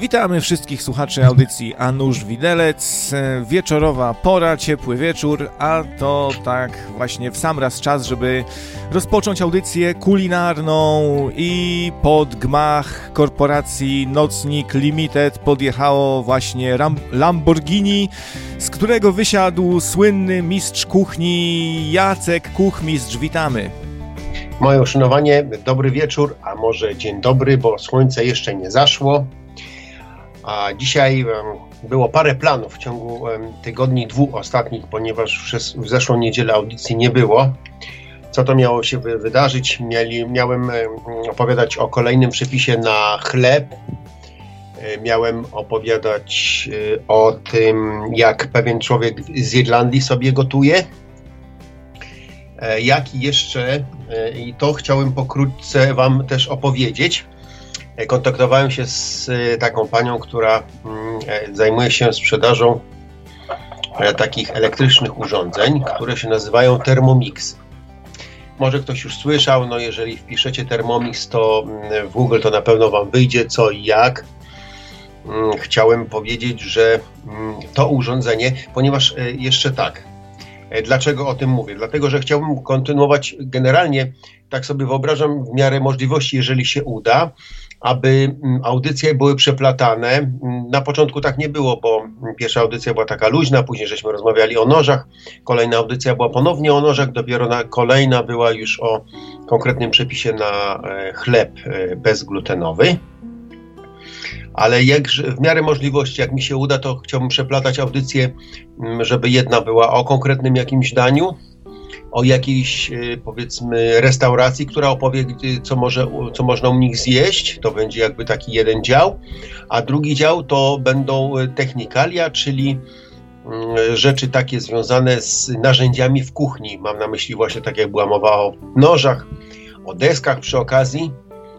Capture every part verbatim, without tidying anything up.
Witamy wszystkich słuchaczy audycji A Nóż Widelec. Wieczorowa pora, ciepły wieczór, a to tak właśnie w sam raz czas, żeby rozpocząć audycję kulinarną i pod gmach korporacji Nocnik Limited podjechało właśnie Ram- Lamborghini, z którego wysiadł słynny mistrz kuchni Jacek Kuchmistrz. Witamy. Moje uszanowanie, dobry wieczór, a może dzień dobry, bo słońce jeszcze nie zaszło. A dzisiaj um, było parę planów w ciągu um, tygodni dwóch ostatnich, ponieważ przez, w zeszłą niedzielę audycji nie było. Co to miało się wy- wydarzyć? Mieli, miałem um, opowiadać o kolejnym przepisie na chleb. E, miałem opowiadać e, o tym, jak pewien człowiek z Irlandii sobie gotuje. E, jak i jeszcze, e, i to chciałem pokrótce Wam też opowiedzieć. Kontaktowałem się z taką panią, która zajmuje się sprzedażą takich elektrycznych urządzeń, które się nazywają Thermomix. Może ktoś już słyszał, no jeżeli wpiszecie Thermomix, to w Google to na pewno Wam wyjdzie co i jak. Chciałem powiedzieć, że to urządzenie, ponieważ jeszcze tak, dlaczego o tym mówię? Dlatego, że chciałbym kontynuować generalnie, tak sobie wyobrażam, w miarę możliwości, jeżeli się uda, aby audycje były przeplatane. Na początku tak nie było, bo pierwsza audycja była taka luźna, później żeśmy rozmawiali o nożach, kolejna audycja była ponownie o nożach, dopiero na, kolejna była już o konkretnym przepisie na chleb bezglutenowy. Ale jak w miarę możliwości, jak mi się uda, to chciałbym przeplatać audycję, żeby jedna była o konkretnym jakimś daniu, o jakiejś, powiedzmy, restauracji, która opowie, co, może, co można u nich zjeść. To będzie jakby taki jeden dział, a drugi dział to będą technikalia, czyli rzeczy takie związane z narzędziami w kuchni. Mam na myśli właśnie, tak jak była mowa o nożach, o deskach przy okazji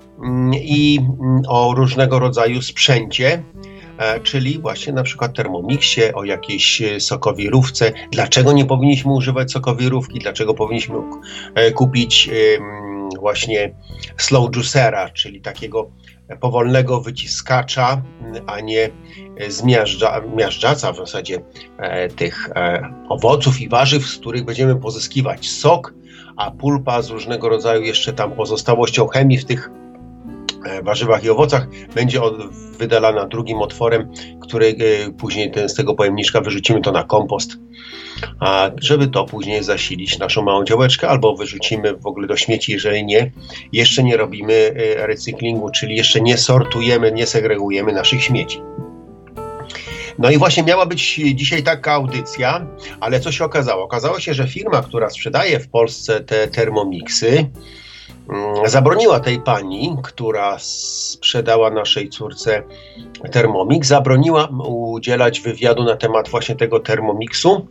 i o różnego rodzaju sprzęcie, czyli właśnie na przykład Thermomixie, o jakiejś sokowirówce. Dlaczego nie powinniśmy używać sokowirówki? Dlaczego powinniśmy kupić właśnie slow juicera, czyli takiego powolnego wyciskacza, a nie zmiażdża, miażdżaca w zasadzie tych owoców i warzyw, z których będziemy pozyskiwać sok, a pulpa z różnego rodzaju jeszcze tam pozostałością chemii w tych warzywach i owocach będzie od, wydalana drugim otworem, który y, później ten, z tego pojemniczka wyrzucimy to na kompost, a żeby to później zasilić naszą małą działeczkę, albo wyrzucimy w ogóle do śmieci, jeżeli nie, jeszcze nie robimy y, recyklingu, czyli jeszcze nie sortujemy, nie segregujemy naszych śmieci. No i właśnie miała być dzisiaj taka audycja, ale co się okazało? Okazało się, że firma, która sprzedaje w Polsce te Thermomixy, zabroniła tej pani, która sprzedała naszej córce Thermomix, zabroniła udzielać wywiadu na temat właśnie tego Thermomixu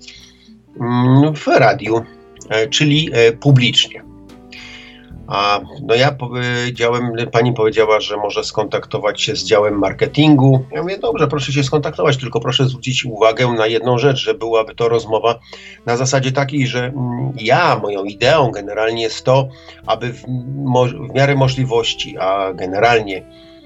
w radiu, czyli publicznie. A no ja powiedziałem, pani powiedziała, że może skontaktować się z działem marketingu. Ja mówię, dobrze, proszę się skontaktować, tylko proszę zwrócić uwagę na jedną rzecz, że byłaby to rozmowa na zasadzie takiej, że ja, moją ideą generalnie jest to, aby w, mo- w miarę możliwości, a generalnie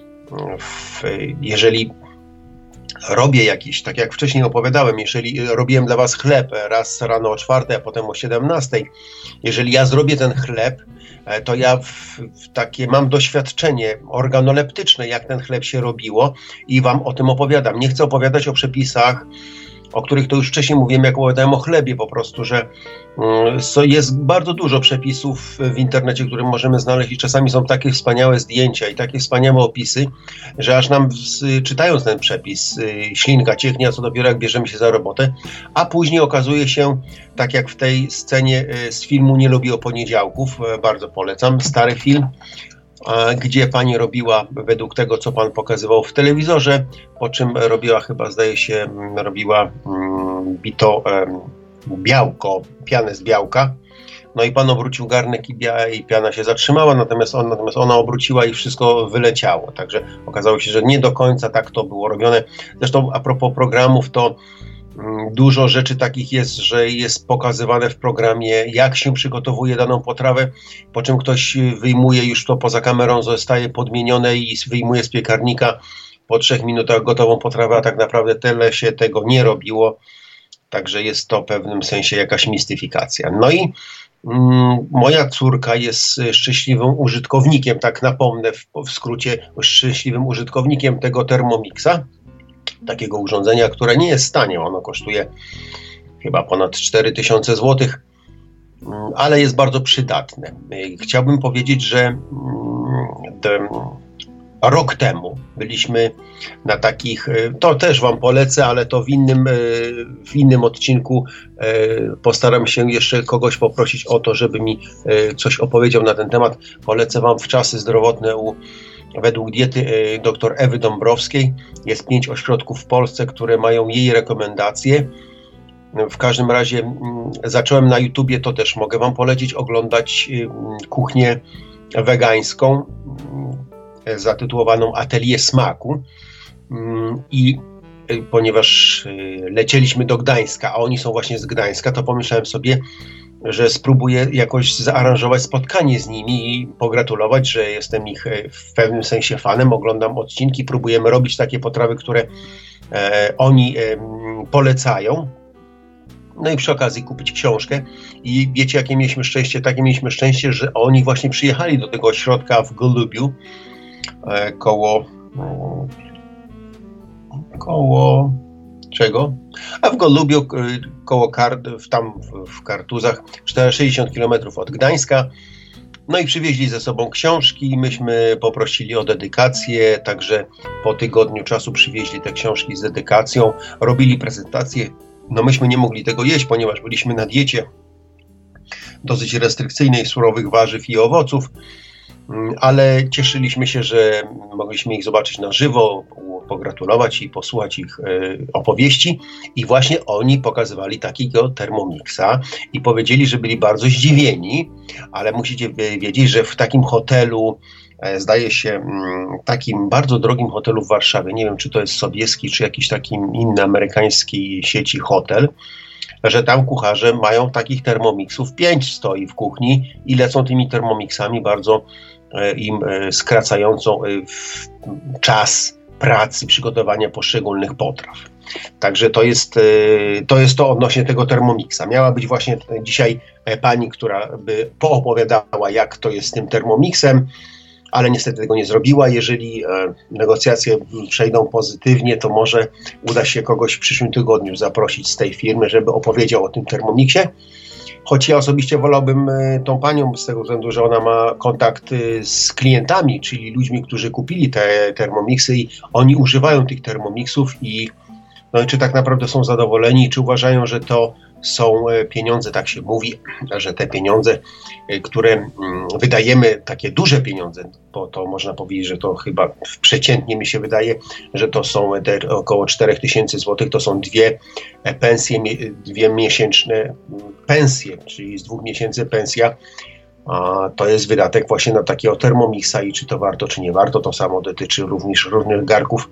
w, jeżeli robię jakieś, tak jak wcześniej opowiadałem, jeżeli robiłem dla was chleb raz rano o czwartej, a potem o siedemnastej, jeżeli ja zrobię ten chleb, to ja w, w takie mam doświadczenie organoleptyczne, jak ten chleb się robiło i wam o tym opowiadam. Nie chcę opowiadać o przepisach, o których to już wcześniej mówiłem, jak opowiadałem o chlebie po prostu, że um, jest bardzo dużo przepisów w internecie, które możemy znaleźć i czasami są takie wspaniałe zdjęcia i takie wspaniałe opisy, że aż nam z, czytając ten przepis y, ślinka cieknie, a co dopiero jak bierzemy się za robotę, a później okazuje się, tak jak w tej scenie y, z filmu Nie lubię poniedziałków, y, bardzo polecam, stary film, gdzie pani robiła według tego, co pan pokazywał w telewizorze, po czym robiła chyba, zdaje się, robiła mm, bito um, białko, pianę z białka. No i pan obrócił garnek i, bia- i piana się zatrzymała, natomiast, on, natomiast ona obróciła i wszystko wyleciało. Także okazało się, że nie do końca tak to było robione. Zresztą a propos programów, to dużo rzeczy takich jest, że jest pokazywane w programie, jak się przygotowuje daną potrawę, po czym ktoś wyjmuje już to poza kamerą, zostaje podmienione i wyjmuje z piekarnika po trzech minutach gotową potrawę, a tak naprawdę tyle się tego nie robiło. Także jest to w pewnym sensie jakaś mistyfikacja. No i mm, moja córka jest szczęśliwym użytkownikiem, tak napomnę w, w skrócie, szczęśliwym użytkownikiem tego Thermomixa, takiego urządzenia, które nie jest tanie. Ono kosztuje chyba ponad cztery tysiące złotych, ale jest bardzo przydatne. Chciałbym powiedzieć, że de, rok temu byliśmy na takich, to też Wam polecę, ale to w innym, w innym odcinku postaram się jeszcze kogoś poprosić o to, żeby mi coś opowiedział na ten temat. Polecę Wam Wczasy zdrowotne u według diety dr Ewy Dąbrowskiej. Jest pięć ośrodków w Polsce, które mają jej rekomendacje. W każdym razie m, zacząłem na YouTubie, to też mogę Wam polecić, oglądać m, kuchnię wegańską m, zatytułowaną Atelier Smaku m, i y, ponieważ y, lecieliśmy do Gdańska, a oni są właśnie z Gdańska, to pomyślałem sobie, że spróbuję jakoś zaaranżować spotkanie z nimi i pogratulować, że jestem ich w pewnym sensie fanem, oglądam odcinki, próbujemy robić takie potrawy, które e, oni e, polecają. No i przy okazji kupić książkę. I wiecie, jakie mieliśmy szczęście? Takie mieliśmy szczęście, że oni właśnie przyjechali do tego ośrodka w Golubiu e, koło koło czego? A w Golubiu koło Kar, tam w Kartuzach, sześćdziesiąt kilometrów od Gdańska. No i przywieźli ze sobą książki, myśmy poprosili o dedykację, także po tygodniu czasu przywieźli te książki z dedykacją, robili prezentację. No myśmy nie mogli tego jeść, ponieważ byliśmy na diecie dosyć restrykcyjnej, surowych warzyw i owoców, ale cieszyliśmy się, że mogliśmy ich zobaczyć na żywo, pogratulować i posłuchać ich opowieści. I właśnie oni pokazywali takiego Thermomixa i powiedzieli, że byli bardzo zdziwieni, ale musicie wiedzieć, że w takim hotelu, zdaje się, takim bardzo drogim hotelu w Warszawie, nie wiem, czy to jest Sobieski, czy jakiś taki inny amerykański sieci hotel, że tam kucharze mają takich Thermomixów, pięć stoi w kuchni i lecą tymi Thermomixami, bardzo im skracającą czas pracy, przygotowania poszczególnych potraw. Także to jest, to jest to odnośnie tego Thermomixa. Miała być właśnie dzisiaj pani, która by poopowiadała, jak to jest z tym Thermomixem, ale niestety tego nie zrobiła. Jeżeli negocjacje przejdą pozytywnie, to może uda się kogoś w przyszłym tygodniu zaprosić z tej firmy, żeby opowiedział o tym Thermomixie. Choć ja osobiście wolałbym tą panią z tego względu, że ona ma kontakt z klientami, czyli ludźmi, którzy kupili te Thermomixy i oni używają tych Thermomixów i no, czy tak naprawdę są zadowoleni, czy uważają, że to są pieniądze, tak się mówi, że te pieniądze, które wydajemy, takie duże pieniądze, bo to można powiedzieć, że to chyba przeciętnie mi się wydaje, że to są te około cztery tysiące złotych, to są dwie pensje, dwie miesięczne pensje, czyli z dwóch miesięcy pensja, a to jest wydatek właśnie na takiego Thermomixa i czy to warto, czy nie warto. To samo dotyczy również różnych garków.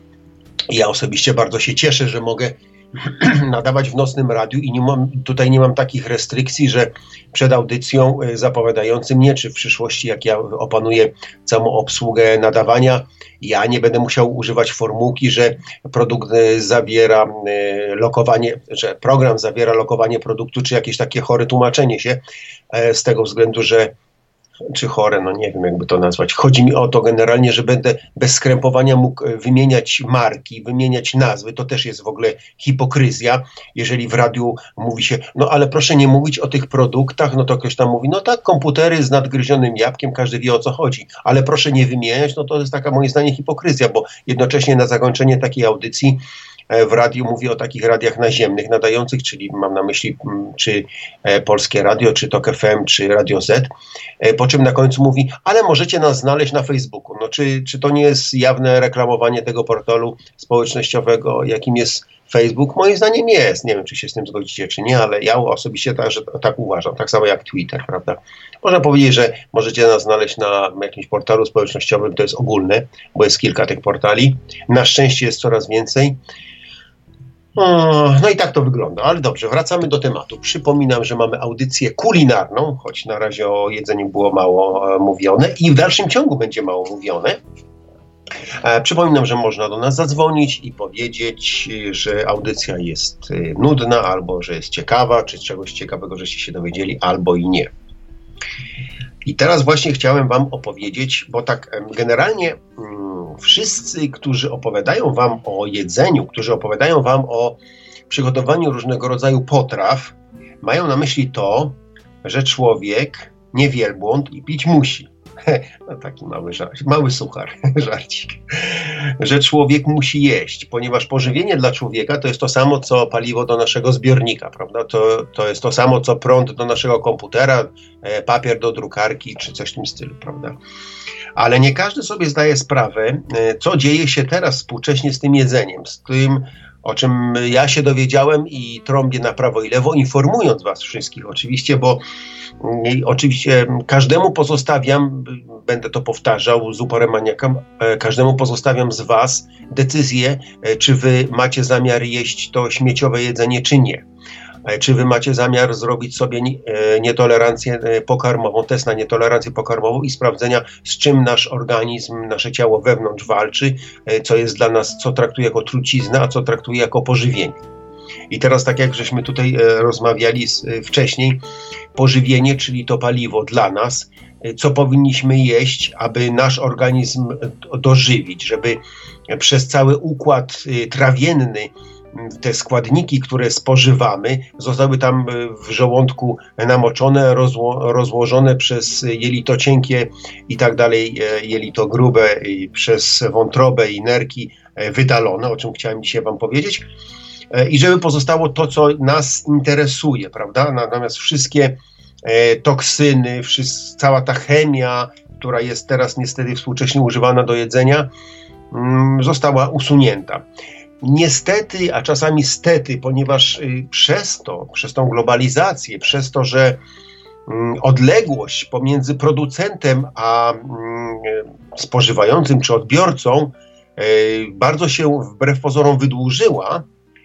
Ja osobiście bardzo się cieszę, że mogę nadawać w nocnym radiu i nie mam, tutaj nie mam takich restrykcji, że przed audycją zapowiadający mnie, czy w przyszłości, jak ja opanuję całą obsługę nadawania, ja nie będę musiał używać formułki, że produkt zawiera lokowanie, że program zawiera lokowanie produktu, czy jakieś takie chore tłumaczenie się, z tego względu, że czy chore, no nie wiem jakby to nazwać. Chodzi mi o to generalnie, że będę bez skrępowania mógł wymieniać marki, wymieniać nazwy. To też jest w ogóle hipokryzja, jeżeli w radiu mówi się, no ale proszę nie mówić o tych produktach, no to ktoś tam mówi, no tak, komputery z nadgryzionym jabłkiem, każdy wie o co chodzi, ale proszę nie wymieniać, no to jest taka moim zdaniem hipokryzja, bo jednocześnie na zakończenie takiej audycji w radiu mówię o takich radiach naziemnych nadających, czyli mam na myśli czy Polskie Radio, czy Tok F M, czy Radio Z, po czym na końcu mówi, ale możecie nas znaleźć na Facebooku. No czy, czy to nie jest jawne reklamowanie tego portalu społecznościowego, jakim jest Facebook? Moim zdaniem jest. Nie wiem, czy się z tym zgodzicie, czy nie, ale ja osobiście tak, że, tak uważam. Tak samo jak Twitter, prawda? Można powiedzieć, że możecie nas znaleźć na jakimś portalu społecznościowym, to jest ogólne, bo jest kilka tych portali. Na szczęście jest coraz więcej. No i tak to wygląda, ale dobrze, wracamy do tematu. Przypominam, że mamy audycję kulinarną, choć na razie o jedzeniu było mało e, mówione i w dalszym ciągu będzie mało mówione. E, przypominam, że można do nas zadzwonić i powiedzieć, że audycja jest nudna, albo że jest ciekawa, czy czegoś ciekawego, żeście się dowiedzieli, albo i nie. I teraz właśnie chciałem wam opowiedzieć, bo tak generalnie mm, wszyscy, którzy opowiadają wam o jedzeniu, którzy opowiadają wam o przygotowaniu różnego rodzaju potraw, mają na myśli to, że człowiek nie wielbłąd i pić musi. No taki mały, żart, mały suchar, żarcik. Że człowiek musi jeść, ponieważ pożywienie dla człowieka to jest to samo, co paliwo do naszego zbiornika, prawda? To, to jest to samo, co prąd do naszego komputera, papier do drukarki, czy coś w tym stylu, prawda? Ale nie każdy sobie zdaje sprawę, co dzieje się teraz współcześnie z tym jedzeniem, z tym, o czym ja się dowiedziałem i trąbię na prawo i lewo, informując was wszystkich oczywiście, bo i oczywiście każdemu pozostawiam, będę to powtarzał z uporem maniaka, każdemu pozostawiam z was decyzję, czy wy macie zamiar jeść to śmieciowe jedzenie, czy nie. Czy wy macie zamiar zrobić sobie nietolerancję pokarmową, test na nietolerancję pokarmową i sprawdzenia, z czym nasz organizm, nasze ciało wewnątrz walczy, co jest dla nas, co traktuje jako truciznę, a co traktuje jako pożywienie. I teraz, tak jak żeśmy tutaj rozmawiali wcześniej, pożywienie, czyli to paliwo dla nas, co powinniśmy jeść, aby nasz organizm dożywić, żeby przez cały układ trawienny te składniki, które spożywamy, zostały tam w żołądku namoczone, rozło, rozłożone przez jelito cienkie i tak dalej, jelito grube, i przez wątrobę i nerki wydalone, o czym chciałem dzisiaj wam powiedzieć. I żeby pozostało to, co nas interesuje, prawda? Natomiast wszystkie e, toksyny, wszyscy, cała ta chemia, która jest teraz niestety współcześnie używana do jedzenia, mm, została usunięta. Niestety, a czasami stety, ponieważ y, przez to, przez tą globalizację, przez to, że y, odległość pomiędzy producentem a y, spożywającym czy odbiorcą y, bardzo się wbrew pozorom wydłużyła,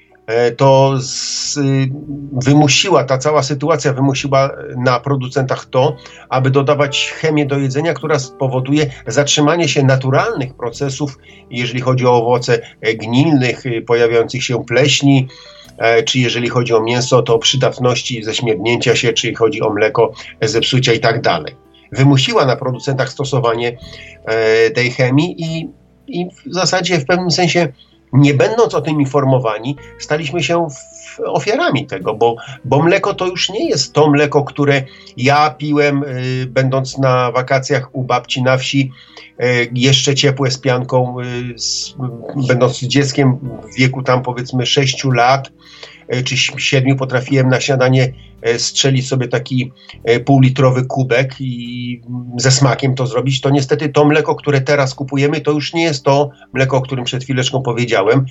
to z, wymusiła, ta cała sytuacja wymusiła na producentach to, aby dodawać chemię do jedzenia, która spowoduje zatrzymanie się naturalnych procesów, jeżeli chodzi o owoce gnilnych, pojawiających się pleśni, czy jeżeli chodzi o mięso, to przydatności ześmierdnięcia się, czy chodzi o mleko, zepsucia i tak dalej. Wymusiła na producentach stosowanie tej chemii i, i w zasadzie w pewnym sensie, nie będąc o tym informowani, staliśmy się ofiarami tego, bo, bo mleko to już nie jest to mleko, które ja piłem, y, będąc na wakacjach u babci na wsi, y, jeszcze ciepłe z pianką, y, z, będąc dzieckiem w wieku tam powiedzmy sześciu lat, y, czy siedmiu, potrafiłem na śniadanie y, strzelić sobie taki y, półlitrowy kubek i ze smakiem to zrobić. To niestety to mleko, które teraz kupujemy, to już nie jest to mleko, o którym przed chwileczką powiedziałem.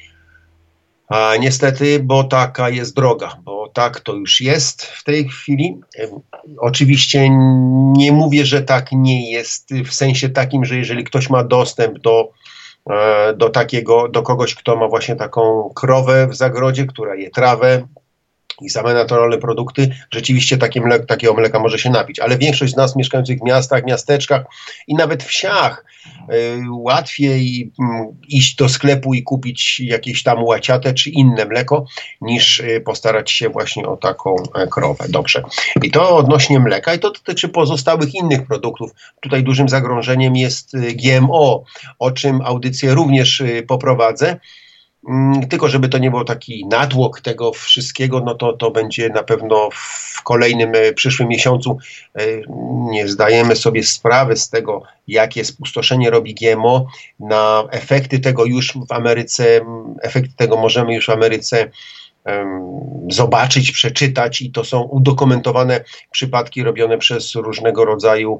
A niestety, bo taka jest droga, bo tak to już jest w tej chwili. Oczywiście nie mówię, że tak nie jest w sensie takim, że jeżeli ktoś ma dostęp do, do takiego, do kogoś, kto ma właśnie taką krowę w zagrodzie, która je trawę i same naturalne produkty, rzeczywiście takie mleko, takiego mleka może się napić. Ale większość z nas mieszkających w miastach, miasteczkach i nawet wsiach y, łatwiej y, iść do sklepu i kupić jakieś tam łaciate czy inne mleko, niż y, postarać się właśnie o taką y, krowę. Dobrze. I to odnośnie mleka i to dotyczy pozostałych innych produktów. Tutaj dużym zagrożeniem jest y, G M O, o czym audycję również y, poprowadzę. Tylko żeby to nie był taki natłok tego wszystkiego, no to to będzie na pewno w kolejnym, przyszłym miesiącu. Nie zdajemy sobie sprawy z tego, jakie spustoszenie robi G M O. Na efekty tego już w Ameryce, efekty tego możemy już w Ameryce um, zobaczyć, przeczytać i to są udokumentowane przypadki robione przez różnego rodzaju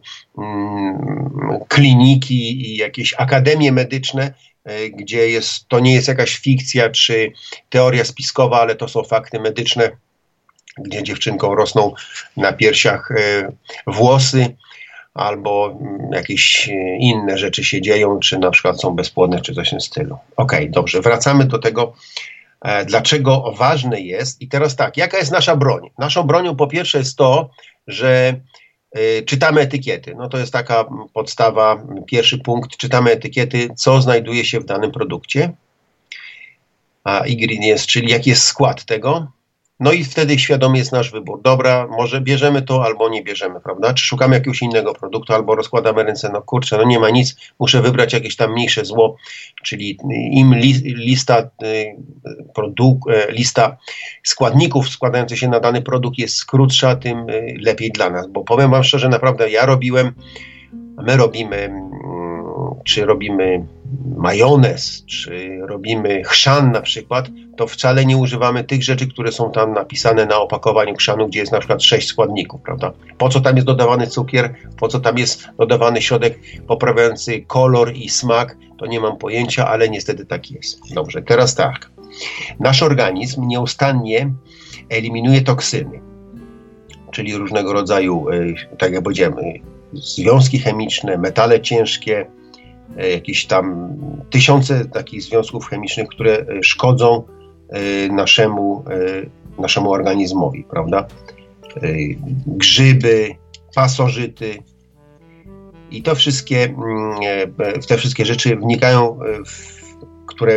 um, kliniki i jakieś akademie medyczne, gdzie jest, to nie jest jakaś fikcja czy teoria spiskowa, ale to są fakty medyczne, gdzie dziewczynkom rosną na piersiach włosy albo jakieś inne rzeczy się dzieją, czy na przykład są bezpłodne, czy coś w tym stylu. Okej, okay, dobrze, wracamy do tego, dlaczego ważne jest. I teraz tak, jaka jest nasza broń? Naszą bronią po pierwsze jest to, że Czytamy etykiety. No to jest taka podstawa, pierwszy punkt. Czytamy etykiety, co znajduje się w danym produkcie. A ingredients, czyli jaki jest skład tego. No i wtedy świadomy jest nasz wybór. Dobra, może bierzemy to, albo nie bierzemy, prawda? Czy szukamy jakiegoś innego produktu, albo rozkładamy ręce, no kurczę, no nie ma nic, muszę wybrać jakieś tam mniejsze zło, czyli im li, lista, produk, lista składników składających się na dany produkt jest krótsza, tym lepiej dla nas, bo powiem wam szczerze, naprawdę ja robiłem, my robimy, czy robimy majonez, czy robimy chrzan na przykład, to wcale nie używamy tych rzeczy, które są tam napisane na opakowaniu chrzanu, gdzie jest na przykład sześć składników, prawda? Po co tam jest dodawany cukier, po co tam jest dodawany środek poprawiający kolor i smak, to nie mam pojęcia, ale niestety tak jest. Dobrze, teraz tak. Nasz organizm nieustannie eliminuje toksyny, czyli różnego rodzaju, tak jak powiedziałem, związki chemiczne, metale ciężkie, jakieś tam tysiące takich związków chemicznych, które szkodzą naszemu, naszemu organizmowi, prawda? Grzyby, pasożyty i to wszystkie, te wszystkie rzeczy wnikają, w, które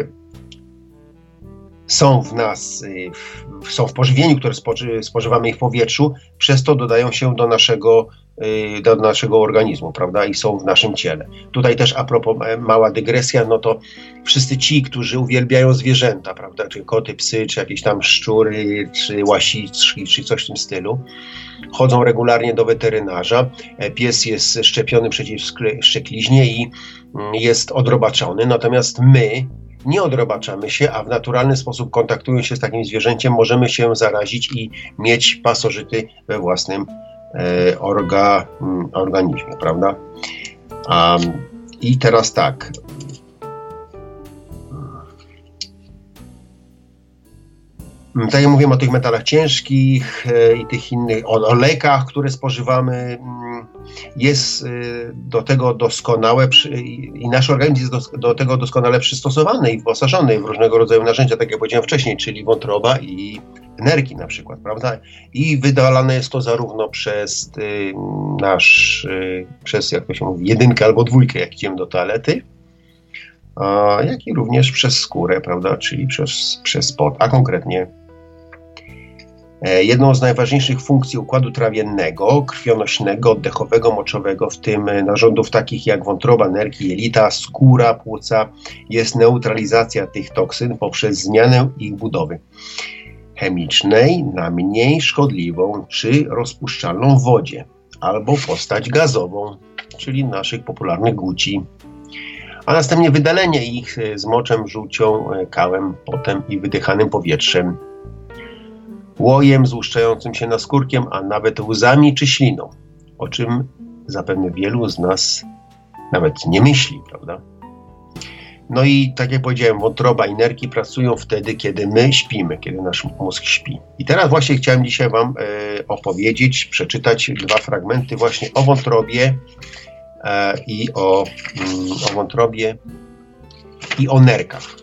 są w nas, w, są w pożywieniu, które spoży, spożywamy w powietrzu, przez to dodają się do naszego, do naszego organizmu, prawda, i są w naszym ciele. Tutaj też a propos, mała dygresja, no to wszyscy ci, którzy uwielbiają zwierzęta, prawda, czy koty, psy, czy jakieś tam szczury, czy łasiczki, czy coś w tym stylu, chodzą regularnie do weterynarza, pies jest szczepiony przeciw szczekliźnie i jest odrobaczony, natomiast my nie odrobaczamy się, a w naturalny sposób kontaktując się z takim zwierzęciem możemy się zarazić i mieć pasożyty we własnym e, orga, m, organizmie, prawda? Um, I teraz tak. Tak jak mówiłem o tych metalach ciężkich e, i tych innych, o olejkach, które spożywamy, m, jest e, do tego doskonałe przy, i nasz organizm jest do, do tego doskonale przystosowany i wyposażony w różnego rodzaju narzędzia, tak jak powiedziałem wcześniej, czyli wątroba i nerki na przykład, prawda? I wydalane jest to zarówno przez y, nasz, y, przez jak to się mówi, jedynkę albo dwójkę, jak idziemy do toalety, a, jak i również przez skórę, prawda? Czyli przez, przez pot, a konkretnie jedną z najważniejszych funkcji układu trawiennego, krwionośnego, oddechowego, moczowego, w tym narządów takich jak wątroba, nerki, jelita, skóra, płuca, jest neutralizacja tych toksyn poprzez zmianę ich budowy chemicznej na mniej szkodliwą czy rozpuszczalną w wodzie, albo postać gazową, czyli naszych popularnych guci, a następnie wydalenie ich z moczem, żółcią, kałem, potem i wydychanym powietrzem, łojem złuszczającym się naskórkiem, a nawet łzami czy śliną, o czym zapewne wielu z nas nawet nie myśli, prawda? No i tak jak powiedziałem, wątroba i nerki pracują wtedy, kiedy my śpimy, kiedy nasz mózg śpi. I teraz właśnie chciałem dzisiaj wam e, opowiedzieć, przeczytać dwa fragmenty właśnie o wątrobie e, i o, mm, o wątrobie i o nerkach.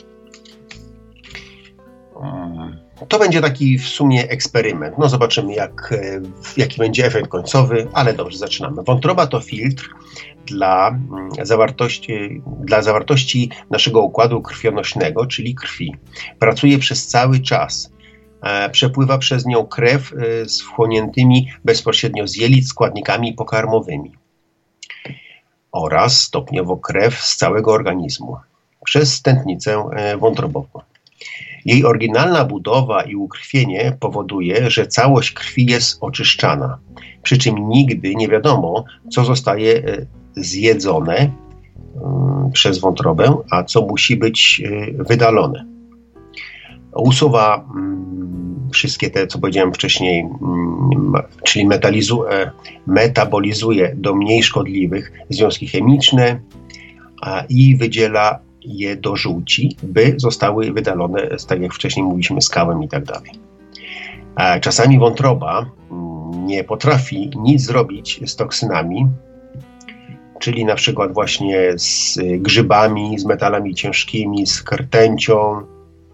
Um. To będzie taki w sumie eksperyment. No zobaczymy, jak, jaki będzie efekt końcowy, ale dobrze, zaczynamy. Wątroba to filtr dla zawartości, dla zawartości naszego układu krwionośnego, czyli krwi. Pracuje przez cały czas. E, przepływa przez nią krew e, z wchłoniętymi bezpośrednio z jelit składnikami pokarmowymi oraz stopniowo krew z całego organizmu przez tętnicę e, wątrobową. Jej oryginalna budowa i ukrwienie powoduje, że całość krwi jest oczyszczana, przy czym nigdy nie wiadomo, co zostaje zjedzone um, przez wątrobę, a co musi być y, wydalone. Usuwa um, wszystkie te, co powiedziałem wcześniej, um, czyli metalizu, e, metabolizuje do mniej szkodliwych związki chemiczne a, i wydziela je do żółci, by zostały wydalone, tak jak wcześniej mówiliśmy, z kałem i tak dalej. Czasami wątroba nie potrafi nic zrobić z toksynami, czyli na przykład właśnie z grzybami, z metalami ciężkimi, z rtęcią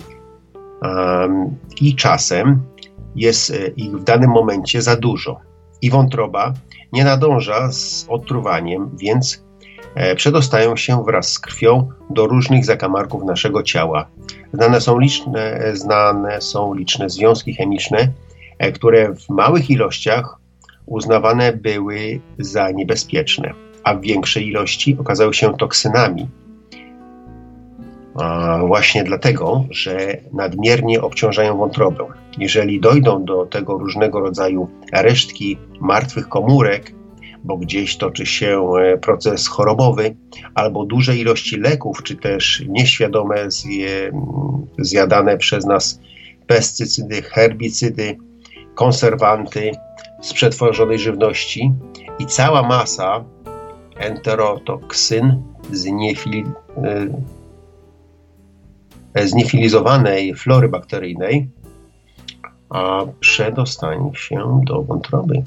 um, i czasem jest ich w danym momencie za dużo i wątroba nie nadąża z odtruwaniem, więc przedostają się wraz z krwią do różnych zakamarków naszego ciała. Znane są liczne, znane są liczne związki chemiczne, które w małych ilościach uznawane były za niebezpieczne, a w większej ilości okazały się toksynami. A właśnie dlatego, że nadmiernie obciążają wątrobę. Jeżeli dojdą do tego różnego rodzaju resztki martwych komórek, bo gdzieś toczy się proces chorobowy, albo duże ilości leków, czy też nieświadome zje, zjadane przez nas pestycydy, herbicydy, konserwanty z przetworzonej żywności i cała masa enterotoksyn z, niefili, z niefilizowanej flory bakteryjnej, a przedostanie się do wątroby.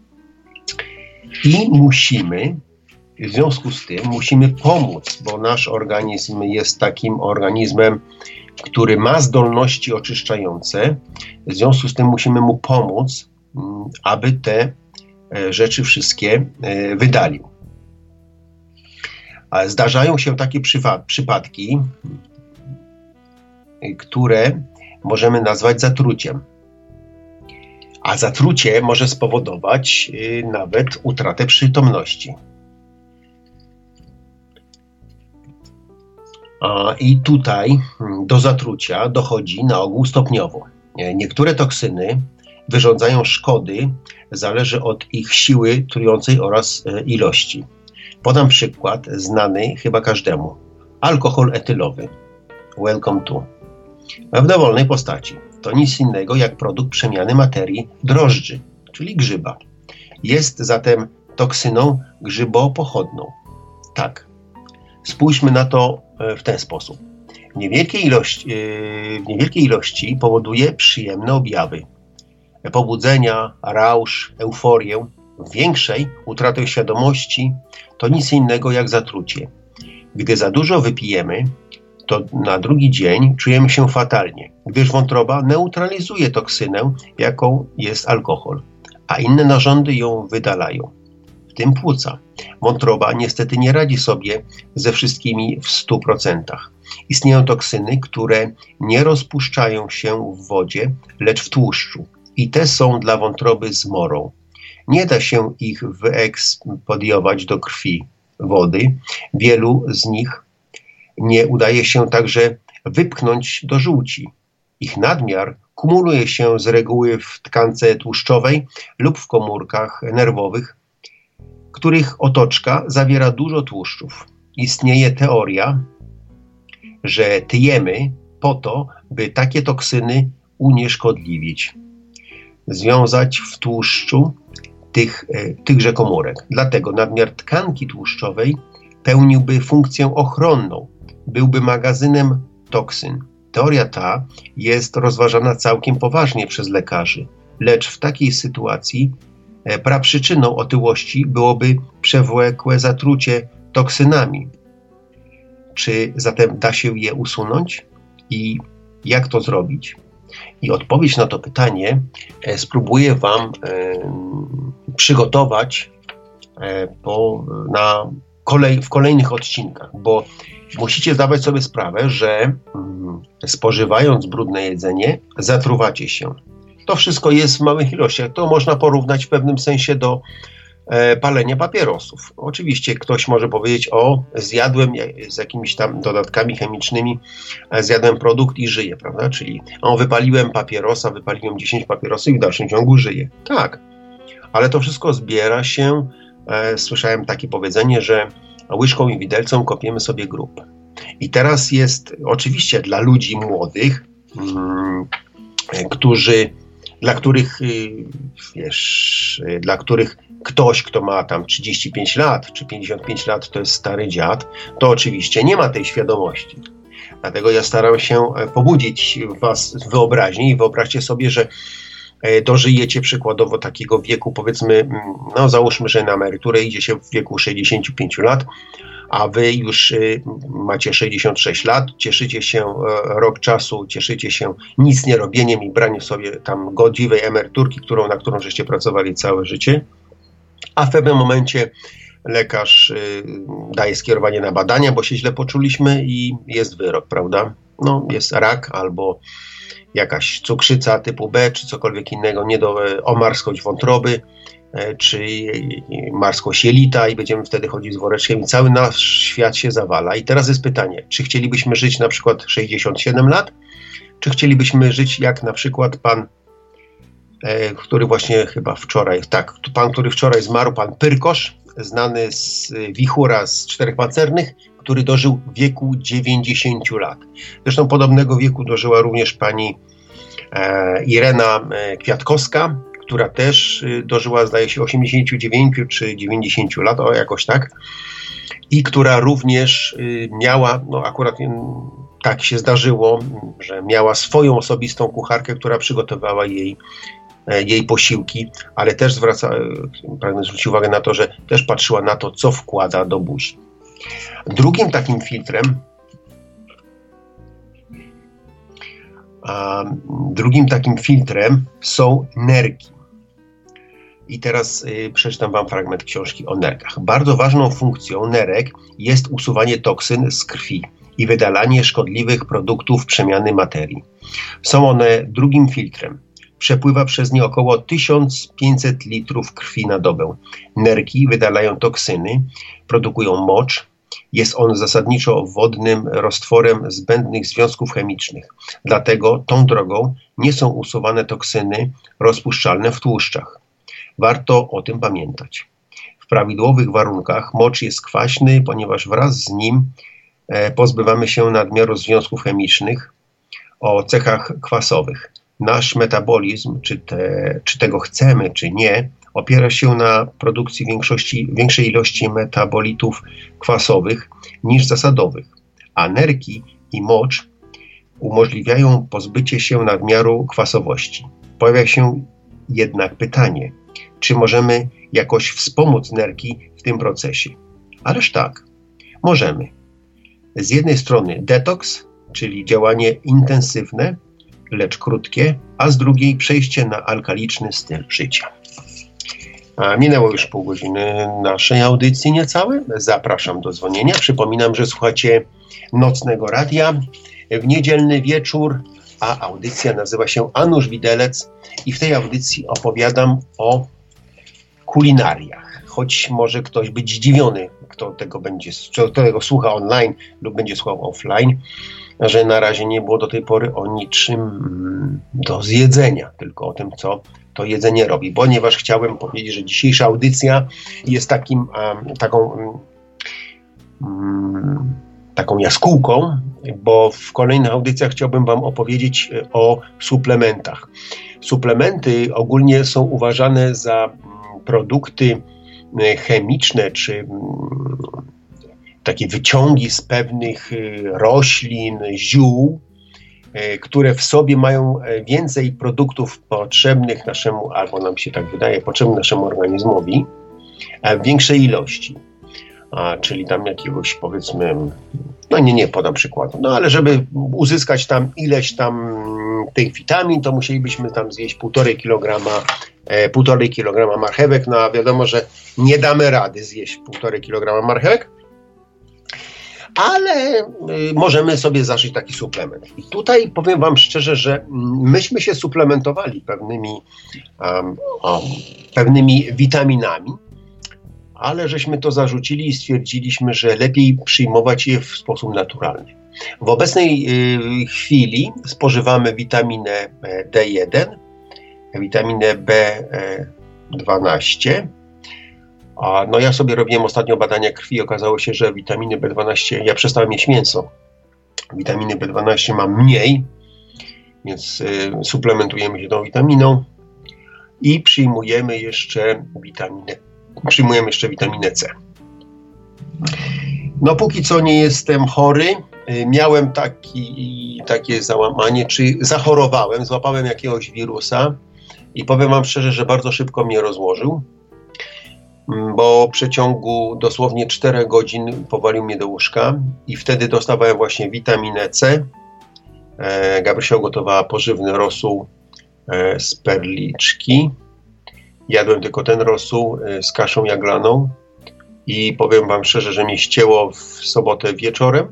I musimy, w związku z tym, musimy pomóc, bo nasz organizm jest takim organizmem, który ma zdolności oczyszczające. W związku z tym musimy mu pomóc, aby te rzeczy wszystkie wydalił. Zdarzają się takie przypadki, które możemy nazwać zatruciem. A zatrucie może spowodować nawet utratę przytomności. I tutaj do zatrucia dochodzi na ogół stopniowo. Niektóre toksyny wyrządzają szkody, zależy od ich siły trującej oraz ilości. Podam przykład znany chyba każdemu. Alkohol etylowy. Welcome to. W dowolnej postaci. To nic innego jak produkt przemiany materii drożdży, czyli grzyba. Jest zatem toksyną grzybopochodną. Tak. Spójrzmy na to w ten sposób. W niewielkiej ilości, w niewielkiej ilości powoduje przyjemne objawy. Pobudzenia, rausz, euforię. W większej utratę świadomości to nic innego jak zatrucie. Gdy za dużo wypijemy, to na drugi dzień czujemy się fatalnie, gdyż wątroba neutralizuje toksynę, jaką jest alkohol, a inne narządy ją wydalają, w tym płuca. Wątroba niestety nie radzi sobie ze wszystkimi w stu procentach. Istnieją toksyny, które nie rozpuszczają się w wodzie, lecz w tłuszczu i te są dla wątroby zmorą. Nie da się ich wyekspodiować do krwi, wody. Wielu z nich nie udaje się także wypchnąć do żółci. Ich nadmiar kumuluje się z reguły w tkance tłuszczowej lub w komórkach nerwowych, których otoczka zawiera dużo tłuszczów. Istnieje teoria, że tyjemy po to, by takie toksyny unieszkodliwić, związać w tłuszczu tych, tychże komórek. Dlatego nadmiar tkanki tłuszczowej pełniłby funkcję ochronną, byłby magazynem toksyn. Teoria ta jest rozważana całkiem poważnie przez lekarzy, lecz w takiej sytuacji praprzyczyną otyłości byłoby przewlekłe zatrucie toksynami. Czy zatem da się je usunąć i jak to zrobić? I odpowiedź na to pytanie e, spróbuję Wam e, przygotować e, po, na kolej, w kolejnych odcinkach, bo musicie zdawać sobie sprawę, że mm, spożywając brudne jedzenie zatruwacie się. To wszystko jest w małych ilościach. To można porównać w pewnym sensie do e, palenia papierosów. Oczywiście ktoś może powiedzieć: o, zjadłem z jakimiś tam dodatkami chemicznymi, e, zjadłem produkt i żyję, prawda? Czyli o, wypaliłem papierosa, wypaliłem dziesięć papierosów i w dalszym ciągu żyję. Tak, ale to wszystko zbiera się, e, słyszałem takie powiedzenie, że łyżką i widelcem kopiemy sobie grób. I teraz jest oczywiście dla ludzi młodych, mm, którzy dla których, wiesz, dla których ktoś, kto ma tam trzydzieści pięć lat, czy pięćdziesiąt pięć lat, to jest stary dziad, to oczywiście nie ma tej świadomości. Dlatego ja staram się pobudzić was wyobraźnię i wyobraźcie sobie, że dożyjecie przykładowo takiego wieku, powiedzmy, no załóżmy, że na emeryturę idzie się w wieku sześćdziesięciu pięciu lat, a wy już macie sześćdziesiąt sześć lat, cieszycie się rok czasu, cieszycie się nic nie robieniem i braniem sobie tam godziwej emeryturki, którą, na którą żeście pracowali całe życie, a w pewnym momencie lekarz daje skierowanie na badania, bo się źle poczuliśmy i jest wyrok, prawda? No, jest rak albo jakaś cukrzyca typu B, czy cokolwiek innego, nie do omarskość wątroby, czy marskość jelita i będziemy wtedy chodzić z woreczkiem i cały nasz świat się zawala. I teraz jest pytanie, czy chcielibyśmy żyć na przykład sześćdziesiąt siedem lat, czy chcielibyśmy żyć jak na przykład pan, e, który właśnie chyba wczoraj, tak, pan, który wczoraj zmarł, pan Pyrkosz, znany z Wichura z Czterech Pancernych, który dożył wieku dziewięćdziesięciu lat. Zresztą podobnego wieku dożyła również pani e, Irena e, Kwiatkowska, która też y, dożyła, zdaje się, osiemdziesięciu dziewięciu czy dziewięćdziesięciu lat, o jakoś tak, i która również y, miała, no akurat y, tak się zdarzyło, y, że miała swoją osobistą kucharkę, która przygotowała jej, y, jej posiłki, ale też zwraca, y, pragnę zwrócić uwagę na to, że też patrzyła na to, co wkłada do buzi. Drugim takim filtrem a, drugim takim filtrem są nerki. I teraz y, przeczytam wam fragment książki o nerkach. Bardzo ważną funkcją nerek jest usuwanie toksyn z krwi i wydalanie szkodliwych produktów przemiany materii. Są one drugim filtrem. Przepływa przez nie około tysiąc pięćset litrów krwi na dobę. Nerki wydalają toksyny, produkują mocz. Jest on zasadniczo wodnym roztworem zbędnych związków chemicznych. Dlatego tą drogą nie są usuwane toksyny rozpuszczalne w tłuszczach. Warto o tym pamiętać. W prawidłowych warunkach mocz jest kwaśny, ponieważ wraz z nim e, pozbywamy się nadmiaru związków chemicznych o cechach kwasowych. Nasz metabolizm, czy, te, czy tego chcemy, czy nie, opiera się na produkcji większości, większej ilości metabolitów kwasowych niż zasadowych, a nerki i mocz umożliwiają pozbycie się nadmiaru kwasowości. Pojawia się jednak pytanie, czy możemy jakoś wspomóc nerki w tym procesie? Ależ tak, możemy. Z jednej strony detoks, czyli działanie intensywne, lecz krótkie, a z drugiej przejście na alkaliczny styl życia. A minęło już pół godziny naszej audycji niecałe. Zapraszam do dzwonienia. Przypominam, że słuchacie Nocnego Radia w niedzielny wieczór, a audycja nazywa się Anusz Widelec i w tej audycji opowiadam o kulinariach. Choć może ktoś być zdziwiony, kto tego będzie, kto tego słucha online lub będzie słuchał offline, że na razie nie było do tej pory o niczym do zjedzenia, tylko o tym, co to jedzenie robi. Ponieważ chciałem powiedzieć, że dzisiejsza audycja jest takim, um, taką, um, taką jaskółką, bo w kolejnych audycjach chciałbym wam opowiedzieć o suplementach. Suplementy ogólnie są uważane za produkty chemiczne, czy takie wyciągi z pewnych roślin, ziół, które w sobie mają więcej produktów potrzebnych naszemu, albo nam się tak wydaje, potrzebnych naszemu organizmowi, w większej ilości. A, czyli tam jakiegoś, powiedzmy, no nie, nie podam przykładu, no ale żeby uzyskać tam ileś tam tych witamin, to musielibyśmy tam zjeść półtorej kilograma, e, półtorej kilograma marchewek, no a wiadomo, że nie damy rady zjeść półtorej kilograma marchewek, ale y, możemy sobie zażyć taki suplement. I tutaj powiem wam szczerze, że myśmy się suplementowali pewnymi, um, um, pewnymi witaminami, ale żeśmy to zarzucili i stwierdziliśmy, że lepiej przyjmować je w sposób naturalny. W obecnej y, chwili spożywamy witaminę D jeden, witaminę B dwanaście. A no ja sobie robiłem ostatnio badania krwi i okazało się, że witaminy B dwanaście, ja przestałem mieć mięso. Witaminy B dwanaście mam mniej, więc y, suplementujemy się tą witaminą i przyjmujemy jeszcze witaminę, przyjmujemy jeszcze witaminę C. No póki co nie jestem chory. Y, miałem taki, takie załamanie, czy zachorowałem, złapałem jakiegoś wirusa I powiem wam szczerze, że bardzo szybko mnie rozłożył, bo w przeciągu dosłownie czterech godzin powalił mnie do łóżka i wtedy dostawałem właśnie witaminę C. E, Gabrysia ugotowała pożywny rosół e, z perliczki. Jadłem tylko ten rosół e, z kaszą jaglaną i powiem wam szczerze, że mnie ścięło w sobotę wieczorem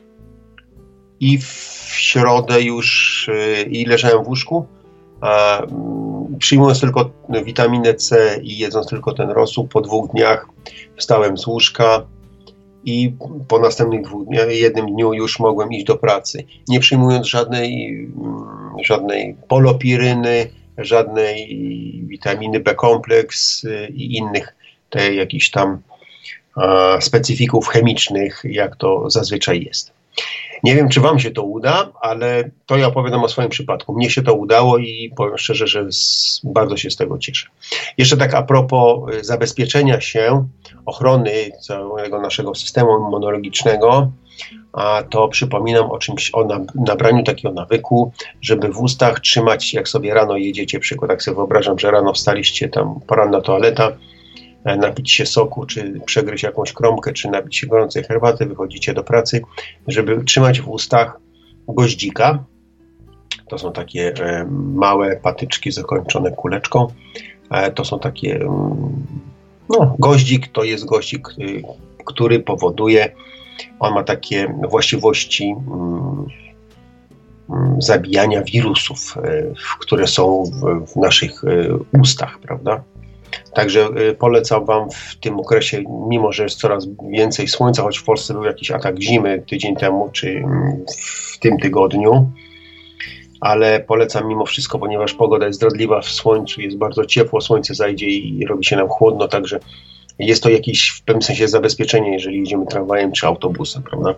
i w środę już e, i leżałem w łóżku, a przyjmując tylko witaminę C i jedząc tylko ten rosół, po dwóch dniach wstałem z łóżka i po następnych dwóch dniach, jednym dniu już mogłem iść do pracy. Nie przyjmując żadnej, żadnej polopiryny, żadnej witaminy B-kompleks i innych te jakichś tam a, specyfików chemicznych, jak to zazwyczaj jest. Nie wiem, czy wam się to uda, ale to ja opowiadam o swoim przypadku. Mnie się to udało i powiem szczerze, że z, bardzo się z tego cieszę. Jeszcze tak a propos zabezpieczenia się, ochrony całego naszego systemu immunologicznego, a to przypominam o czymś, o nabraniu takiego nawyku, żeby w ustach trzymać, jak sobie rano jedziecie, przykład, jak sobie wyobrażam, że rano wstaliście, tam poranna toaleta, napić się soku, czy przegryźć jakąś kromkę, czy napić się gorącej herbaty, wychodzicie do pracy, żeby trzymać w ustach goździka. To są takie e, małe patyczki zakończone kuleczką. E, to są takie, mm, no, goździk to jest goździk, y, który powoduje, on ma takie właściwości mm, mm, zabijania wirusów, y, które są w, w naszych y, ustach, prawda? Także y, polecam wam w tym okresie, mimo że jest coraz więcej słońca, choć w Polsce był jakiś atak zimy tydzień temu, czy y, w tym tygodniu, ale polecam mimo wszystko, ponieważ pogoda jest zdradliwa w słońcu, jest bardzo ciepło, słońce zajdzie i robi się nam chłodno, także jest to jakieś w pewnym sensie zabezpieczenie, jeżeli jedziemy tramwajem czy autobusem, prawda?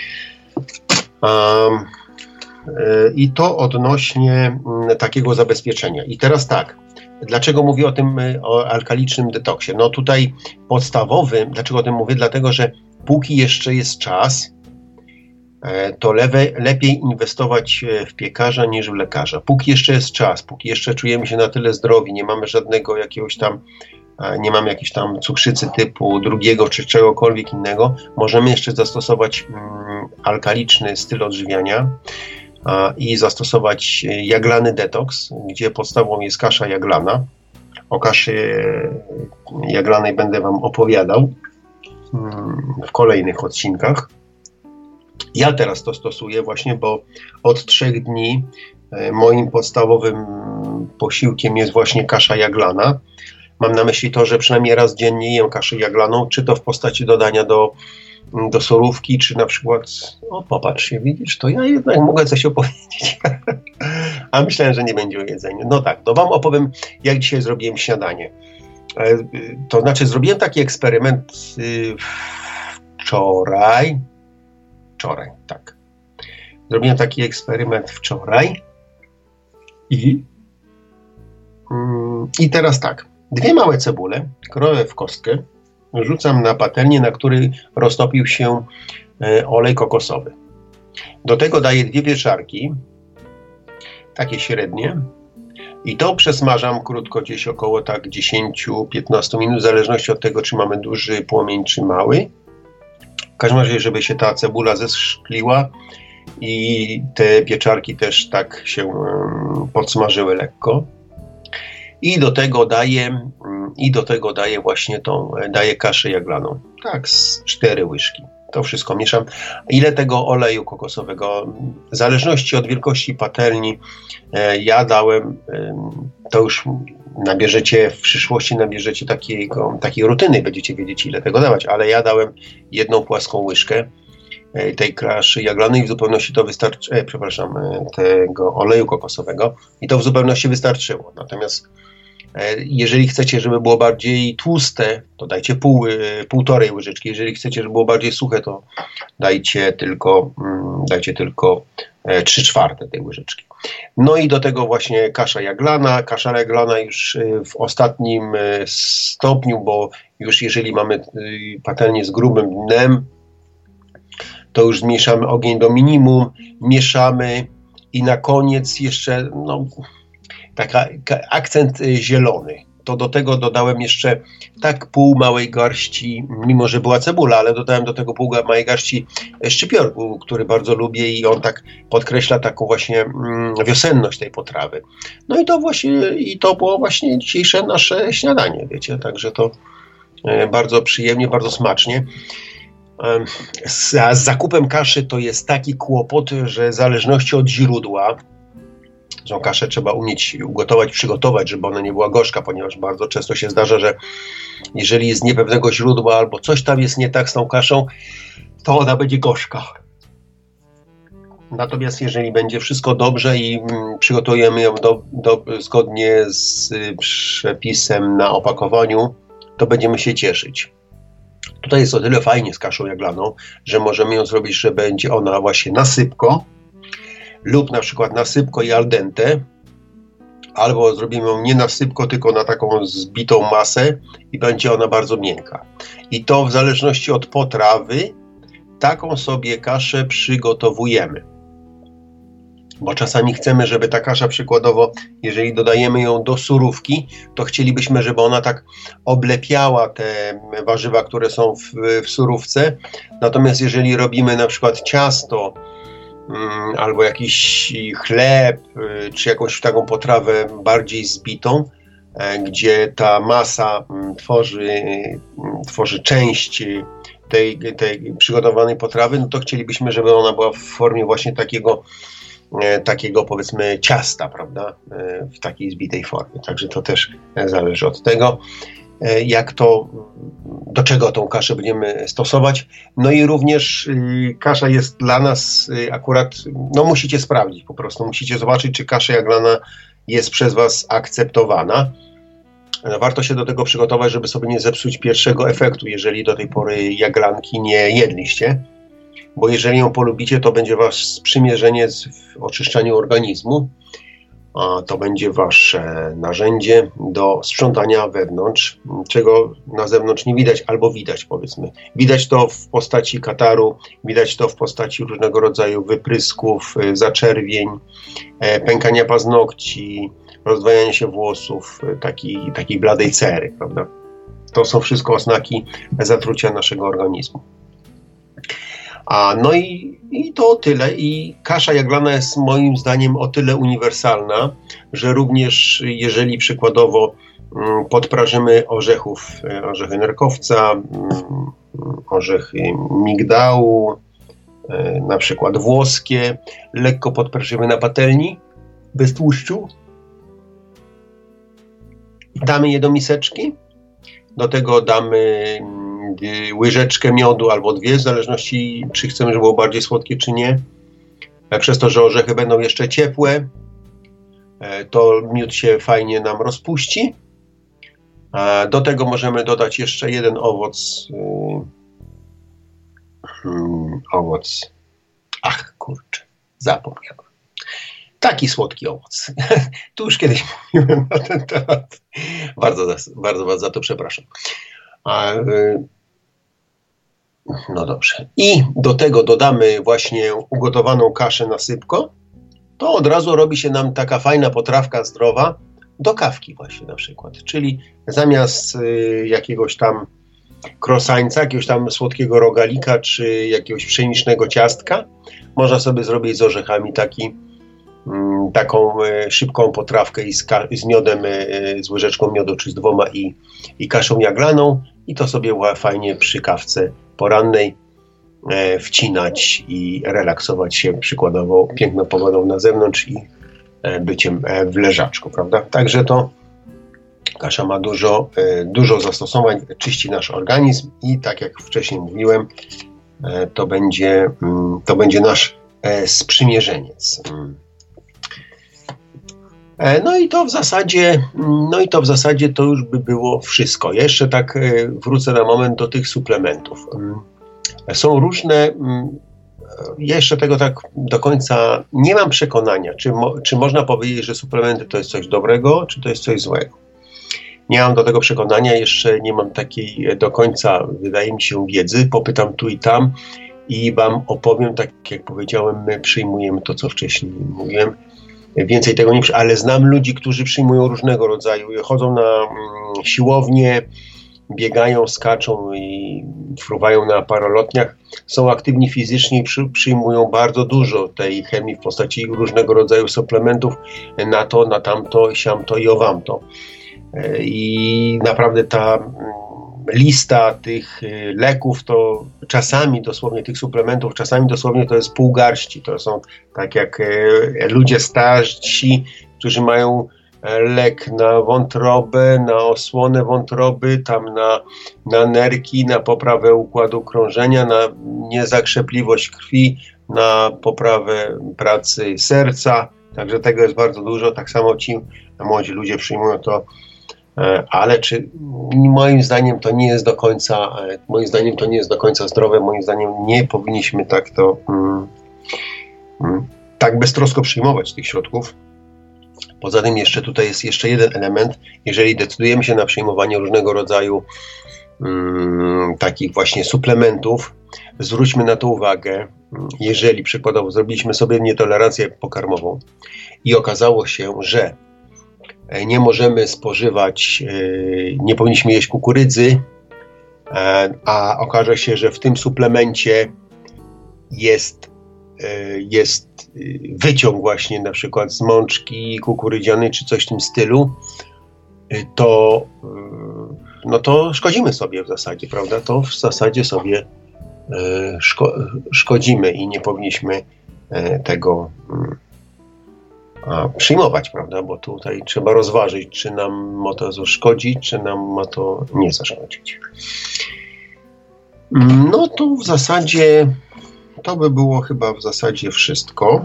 Um, y, I to odnośnie y, takiego zabezpieczenia. I teraz tak, dlaczego mówię o tym, o alkalicznym detoksie? No tutaj podstawowym, dlaczego o tym mówię? Dlatego, że póki jeszcze jest czas, to lewe, lepiej inwestować w piekarza niż w lekarza. Póki jeszcze jest czas, póki jeszcze czujemy się na tyle zdrowi, nie mamy żadnego jakiegoś tam, nie mamy jakiejś tam cukrzycy typu drugiego czy czegokolwiek innego, możemy jeszcze zastosować mm, alkaliczny styl odżywiania i zastosować jaglany detoks, gdzie podstawą jest kasza jaglana. O kaszy jaglanej będę wam opowiadał w kolejnych odcinkach. Ja teraz to stosuję właśnie, bo od trzech dni moim podstawowym posiłkiem jest właśnie kasza jaglana. Mam na myśli to, że przynajmniej raz dziennie jem kaszę jaglaną, czy to w postaci dodania do do solówki, czy na przykład, o popatrz się, widzisz, to ja jednak mogę coś opowiedzieć. A myślałem, że nie będzie o jedzeniu. No tak, to wam opowiem, jak dzisiaj zrobiłem śniadanie. To znaczy, zrobiłem taki eksperyment wczoraj. Wczoraj, tak. Zrobiłem taki eksperyment wczoraj i i teraz tak, dwie małe cebule, kroję w kostkę, rzucam na patelnię, na której roztopił się e, olej kokosowy. Do tego daję dwie pieczarki, takie średnie, i to przesmażam krótko, gdzieś około tak dziesięć do piętnastu minut, w zależności od tego, czy mamy duży płomień, czy mały. W każdym razie, żeby się ta cebula zeszkliła i te pieczarki też tak się um, podsmażyły lekko. I do tego daję, i do tego daję właśnie tą, daję kaszę jaglaną. Tak, z cztery łyżki. To wszystko mieszam. Ile tego oleju kokosowego? W zależności od wielkości patelni ja dałem, to już nabierzecie, w przyszłości nabierzecie takiego, takiej rutyny, będziecie wiedzieć, ile tego dawać, ale ja dałem jedną płaską łyżkę tej kaszy jaglanej, w zupełności to wystarczy, e, przepraszam, tego oleju kokosowego i to w zupełności wystarczyło. Natomiast jeżeli chcecie, żeby było bardziej tłuste, to dajcie pół, półtorej łyżeczki. Jeżeli chcecie, żeby było bardziej suche, to dajcie tylko, dajcie tylko trzy czwarte tej łyżeczki. No i do tego właśnie kasza jaglana. Kasza jaglana już w ostatnim stopniu, bo już jeżeli mamy patelnię z grubym dnem, to już zmniejszamy ogień do minimum, mieszamy i na koniec jeszcze, no, taka akcent zielony. To do tego dodałem jeszcze tak pół małej garści, mimo że była cebula, ale dodałem do tego pół małej garści szczypiorku, który bardzo lubię i on tak podkreśla taką właśnie wiosenność tej potrawy. No i to właśnie, i to było właśnie dzisiejsze nasze śniadanie, wiecie, także to bardzo przyjemnie, bardzo smacznie. Z, z zakupem kaszy to jest taki kłopot, że w zależności od źródła, tą kaszę trzeba umieć ugotować, przygotować, żeby ona nie była gorzka, ponieważ bardzo często się zdarza, że jeżeli jest niepewnego źródła albo coś tam jest nie tak z tą kaszą, to ona będzie gorzka. Natomiast jeżeli będzie wszystko dobrze i przygotujemy ją do, do, zgodnie z przepisem na opakowaniu, to będziemy się cieszyć. Tutaj jest o tyle fajnie z kaszą jaglaną, że możemy ją zrobić, że będzie ona właśnie na sypko, lub na przykład na sypko i al dente, albo zrobimy ją nie na sypko, tylko na taką zbitą masę i będzie ona bardzo miękka. I to w zależności od potrawy taką sobie kaszę przygotowujemy. Bo czasami chcemy, żeby ta kasza przykładowo, jeżeli dodajemy ją do surówki, to chcielibyśmy, żeby ona tak oblepiała te warzywa, które są w, w surówce. Natomiast jeżeli robimy na przykład ciasto, albo jakiś chleb, czy jakąś taką potrawę bardziej zbitą, gdzie ta masa tworzy, tworzy część tej, tej przygotowanej potrawy, no to chcielibyśmy, żeby ona była w formie właśnie takiego, takiego powiedzmy ciasta, prawda, w takiej zbitej formie. Także to też zależy od tego, jak to, do czego tą kaszę będziemy stosować. No i również y, kasza jest dla nas y, akurat, no musicie sprawdzić po prostu, musicie zobaczyć, czy kasza jaglana jest przez Was akceptowana. No, warto się do tego przygotować, żeby sobie nie zepsuć pierwszego efektu, jeżeli do tej pory jaglanki nie jedliście, bo jeżeli ją polubicie, to będzie Wasze sprzymierzenie w oczyszczaniu organizmu, a to będzie Wasze narzędzie do sprzątania wewnątrz, czego na zewnątrz nie widać, albo widać, powiedzmy. Widać to w postaci kataru, widać to w postaci różnego rodzaju wyprysków, zaczerwień, pękania paznokci, rozdwajania się włosów, takiej, takiej bladej cery, prawda? To są wszystko oznaki zatrucia naszego organizmu. A no i, i to o tyle. I kasza jaglana jest moim zdaniem o tyle uniwersalna, że również jeżeli przykładowo mm, podprażymy orzechów, orzechy nerkowca, mm, orzechy migdału, y, na przykład włoskie, lekko podprażymy na patelni, bez tłuszczu, damy je do miseczki, do tego damy łyżeczkę miodu albo dwie, w zależności czy chcemy, żeby było bardziej słodkie, czy nie. Przez to, że orzechy będą jeszcze ciepłe, to miód się fajnie nam rozpuści. Do tego możemy dodać jeszcze jeden owoc. Hmm, owoc. Ach, kurczę, zapomniałem. Taki słodki owoc. Tu już kiedyś mówiłem na ten temat. Bardzo, bardzo Was za to przepraszam. A, y, no dobrze. I do tego dodamy właśnie ugotowaną kaszę na sypko. To od razu robi się nam taka fajna potrawka zdrowa do kawki właśnie na przykład. Czyli zamiast y, jakiegoś tam krosańca, jakiegoś tam słodkiego rogalika, czy jakiegoś pszenicznego ciastka, można sobie zrobić z orzechami taki taką y, szybką potrawkę i z, z miodem, y, z łyżeczką miodu, czy z dwoma i, i kaszą jaglaną, i to sobie fajnie przy kawce porannej y, wcinać i relaksować się przykładowo piękną pogodą na zewnątrz i y, byciem y, w leżaczku, prawda? Także to kasza ma dużo, y, dużo zastosowań, czyści nasz organizm i tak jak wcześniej mówiłem, y, to będzie, y, to będzie nasz y, sprzymierzeniec. Y. No i to w zasadzie, no i to w zasadzie to już by było wszystko. Ja jeszcze tak wrócę na moment do tych suplementów. Są różne, ja jeszcze tego tak do końca nie mam przekonania, czy, mo, czy można powiedzieć, że suplementy to jest coś dobrego, czy to jest coś złego. Nie mam do tego przekonania, jeszcze nie mam takiej do końca, wydaje mi się, wiedzy. Popytam tu i tam i Wam opowiem, tak jak powiedziałem, my przyjmujemy to, co wcześniej mówiłem. więcej tego nie przyjmują, ale znam ludzi, którzy przyjmują różnego rodzaju, chodzą na mm, siłownię, biegają, skaczą i fruwają na paralotniach, są aktywni fizycznie i przy, przyjmują bardzo dużo tej chemii w postaci różnego rodzaju suplementów na to, na tamto, siamto i owamto. I naprawdę ta lista tych leków to czasami dosłownie, tych suplementów, czasami dosłownie to jest pół garści. To są tak jak ludzie starsi, którzy mają lek na wątrobę, na osłonę wątroby, tam na, na nerki, na poprawę układu krążenia, na niezakrzepliwość krwi, na poprawę pracy serca. Także tego jest bardzo dużo. Tak samo ci młodzi ludzie przyjmują to, ale czy moim zdaniem to nie jest do końca, moim zdaniem to nie jest do końca zdrowe. Moim zdaniem nie powinniśmy tak to mm, mm, tak beztrosko przyjmować tych środków. Poza tym jeszcze tutaj jest jeszcze jeden element. Jeżeli decydujemy się na przyjmowanie różnego rodzaju um, takich właśnie suplementów, zwróćmy na to uwagę. Jeżeli przykładowo zrobiliśmy sobie nietolerancję pokarmową i okazało się, że nie możemy spożywać, nie powinniśmy jeść kukurydzy, a okaże się, że w tym suplemencie jest jest wyciąg właśnie na przykład z mączki kukurydzianej czy coś w tym stylu, to, no to szkodzimy sobie w zasadzie, prawda? To w zasadzie sobie szko- szkodzimy i nie powinniśmy tego przyjmować, prawda? Bo tutaj trzeba rozważyć, czy nam ma to zaszkodzić, czy nam ma to nie zaszkodzić. No to w zasadzie to by było chyba w zasadzie wszystko.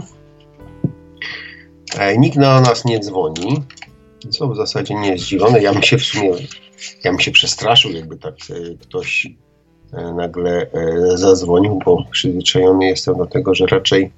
E, nikt na nas nie dzwoni, co w zasadzie nie jest dziwne. Ja bym się w sumie, ja bym się przestraszył, jakby tak e, ktoś e, nagle e, zadzwonił, bo przyzwyczajony jestem do tego, że raczej,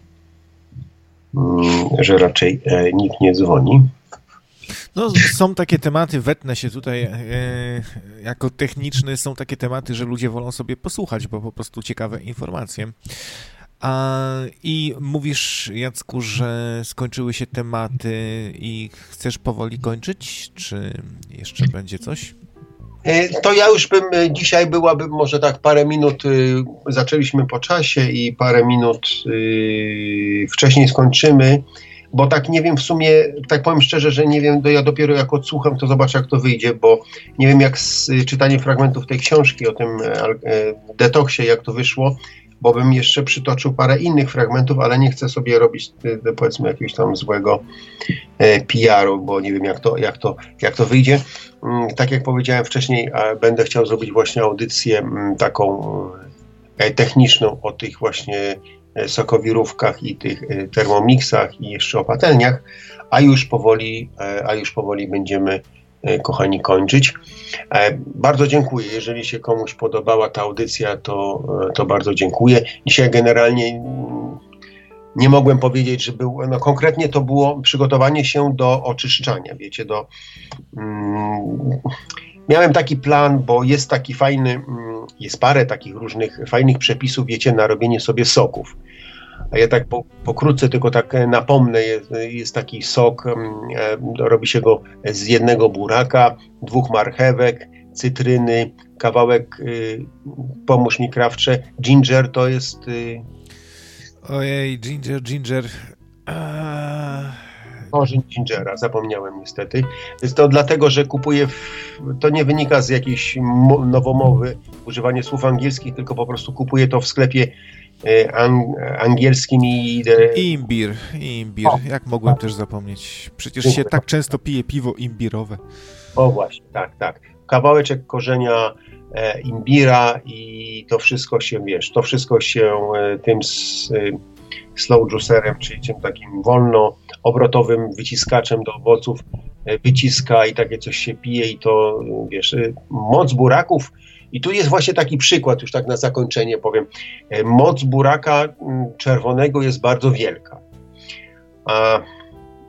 mm, że raczej e, nikt nie dzwoni. No, są takie tematy, wetnę się tutaj e, jako techniczny, są takie tematy, że ludzie wolą sobie posłuchać, bo po prostu ciekawe informacje. A, I mówisz, Jacku, że skończyły się tematy i chcesz powoli kończyć, czy jeszcze będzie coś? To ja już bym, dzisiaj byłabym może tak parę minut, zaczęliśmy po czasie i parę minut wcześniej skończymy. Bo tak nie wiem w sumie, tak powiem szczerze, że nie wiem, ja dopiero jak odsłucham, to zobaczę jak to wyjdzie, bo nie wiem jak z czytaniem fragmentów tej książki o tym e, detoksie, jak to wyszło, bo bym jeszcze przytoczył parę innych fragmentów, ale nie chcę sobie robić e, powiedzmy jakiegoś tam złego e, P R u, bo nie wiem jak to, jak to, jak to wyjdzie. Mm, tak jak powiedziałem wcześniej, a będę chciał zrobić właśnie audycję m, taką e, techniczną o tych właśnie sokowirówkach i tych termomixach i jeszcze o patelniach, a już powoli, a już powoli będziemy, kochani, kończyć. Bardzo dziękuję. Jeżeli się komuś podobała ta audycja, to, to bardzo dziękuję. Dzisiaj generalnie nie mogłem powiedzieć, że był, no konkretnie to było przygotowanie się do oczyszczania, wiecie, do... Mm, miałem taki plan, bo jest taki fajny, jest parę takich różnych fajnych przepisów, wiecie, na robienie sobie soków. A ja tak po, pokrótce tylko tak napomnę, jest, jest taki sok, e, robi się go z jednego buraka, dwóch marchewek, cytryny, kawałek, e, pomóż mi Krawcze, ginger to jest... E, Ojej, ginger, ginger... A... Korzeń gingera, zapomniałem niestety. Jest to dlatego, że kupuję, w, to nie wynika z jakiejś mo, nowomowy, używanie słów angielskich, tylko po prostu kupuję to w sklepie e, ang, angielskim i... E, imbir, imbir, o, jak mogłem tak. też zapomnieć. Przecież Dziękuję. się tak często pije piwo imbirowe. O właśnie, tak, tak. Kawałeczek korzenia e, imbira i to wszystko się, wiesz, to wszystko się e, tym s, e, slow juicerem, czyli tym takim wolno obrotowym wyciskaczem do owoców wyciska i takie coś się pije i to, wiesz, moc buraków. I tu jest właśnie taki przykład, już tak na zakończenie powiem. Moc buraka czerwonego jest bardzo wielka. A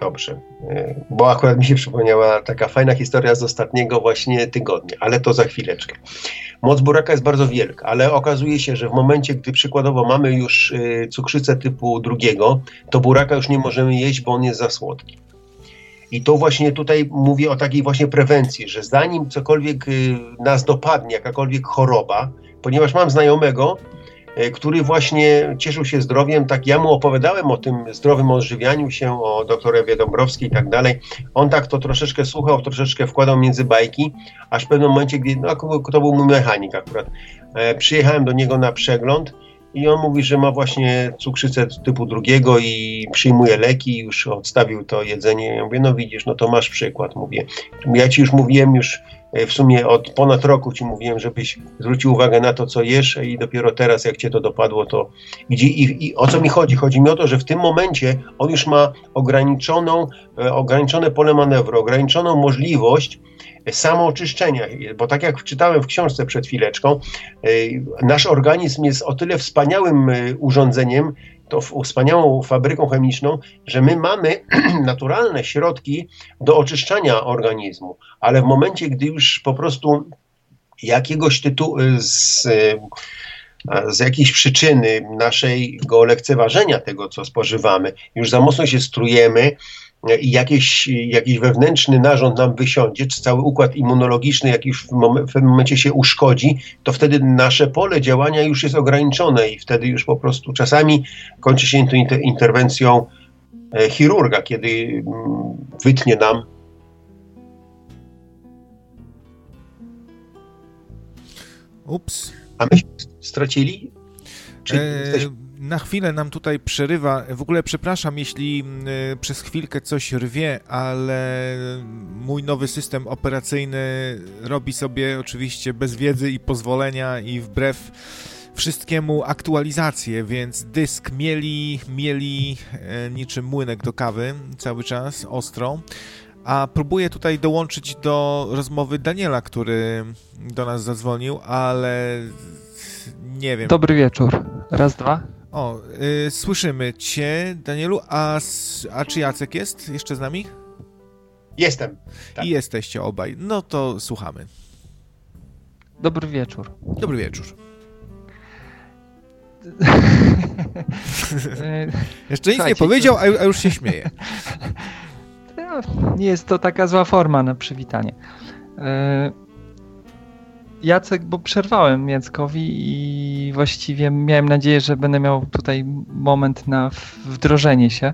Dobrze, bo akurat mi się przypomniała taka fajna historia z ostatniego właśnie tygodnia, ale to za chwileczkę. Moc buraka jest bardzo wielka, ale okazuje się, że w momencie, gdy przykładowo mamy już cukrzycę typu drugiego, to buraka już nie możemy jeść, bo on jest za słodki. I to właśnie tutaj mówię o takiej właśnie prewencji, że zanim cokolwiek nas dopadnie, jakakolwiek choroba, ponieważ mam znajomego, który właśnie cieszył się zdrowiem, tak ja mu opowiadałem o tym zdrowym odżywianiu się, o doktor Ewie Dąbrowskiej i tak dalej. On tak to troszeczkę słuchał, troszeczkę wkładał między bajki, aż w pewnym momencie, gdy, no to był mój mechanik akurat, e, przyjechałem do niego na przegląd i on mówi, że ma właśnie cukrzycę typu drugiego i przyjmuje leki, już odstawił to jedzenie. Ja mówię, no widzisz, no to masz przykład, mówię. Ja ci już mówiłem, już w sumie od ponad roku ci mówiłem, żebyś zwrócił uwagę na to, co jesz i dopiero teraz, jak cię to dopadło, to gdzie i, i o co mi chodzi? Chodzi mi o to, że w tym momencie on już ma ograniczoną, e, ograniczone pole manewru, ograniczoną możliwość samooczyszczenia, bo tak jak czytałem w książce przed chwileczką, e, nasz organizm jest o tyle wspaniałym e, urządzeniem, to wspaniałą fabryką chemiczną, że my mamy naturalne środki do oczyszczania organizmu, ale w momencie, gdy już po prostu jakiegoś tytułu, z, z jakiejś przyczyny naszego lekceważenia tego, co spożywamy, już za mocno się strujemy i jakiś, jakiś wewnętrzny narząd nam wysiądzie, czy cały układ immunologiczny, jak już w, mom- w pewnym momencie się uszkodzi, to wtedy nasze pole działania już jest ograniczone i wtedy już po prostu czasami kończy się to inter- interwencją e, chirurga, kiedy mm, wytnie nam. Ups. A myśmy stracili? Czy e... jesteś... Na chwilę nam tutaj przerywa. W ogóle przepraszam, jeśli y, przez chwilkę coś rwie, ale mój nowy system operacyjny robi sobie oczywiście bez wiedzy i pozwolenia i wbrew wszystkiemu aktualizacje, więc dysk mieli, mieli y, niczym młynek do kawy cały czas, ostro. A próbuję tutaj dołączyć do rozmowy Daniela, który do nas zadzwonił, ale nie wiem. Dobry wieczór. Raz, dwa. O, y, słyszymy Cię, Danielu, a, a czy Jacek jest jeszcze z nami? Jestem. Tak. I jesteście obaj. No to słuchamy. Dobry wieczór. Dobry wieczór. Jeszcze nic nie powiedział, a już się śmieje. Nie jest to taka zła forma na przywitanie. Jacek, bo przerwałem Jackowi i właściwie miałem nadzieję, że będę miał tutaj moment na wdrożenie się.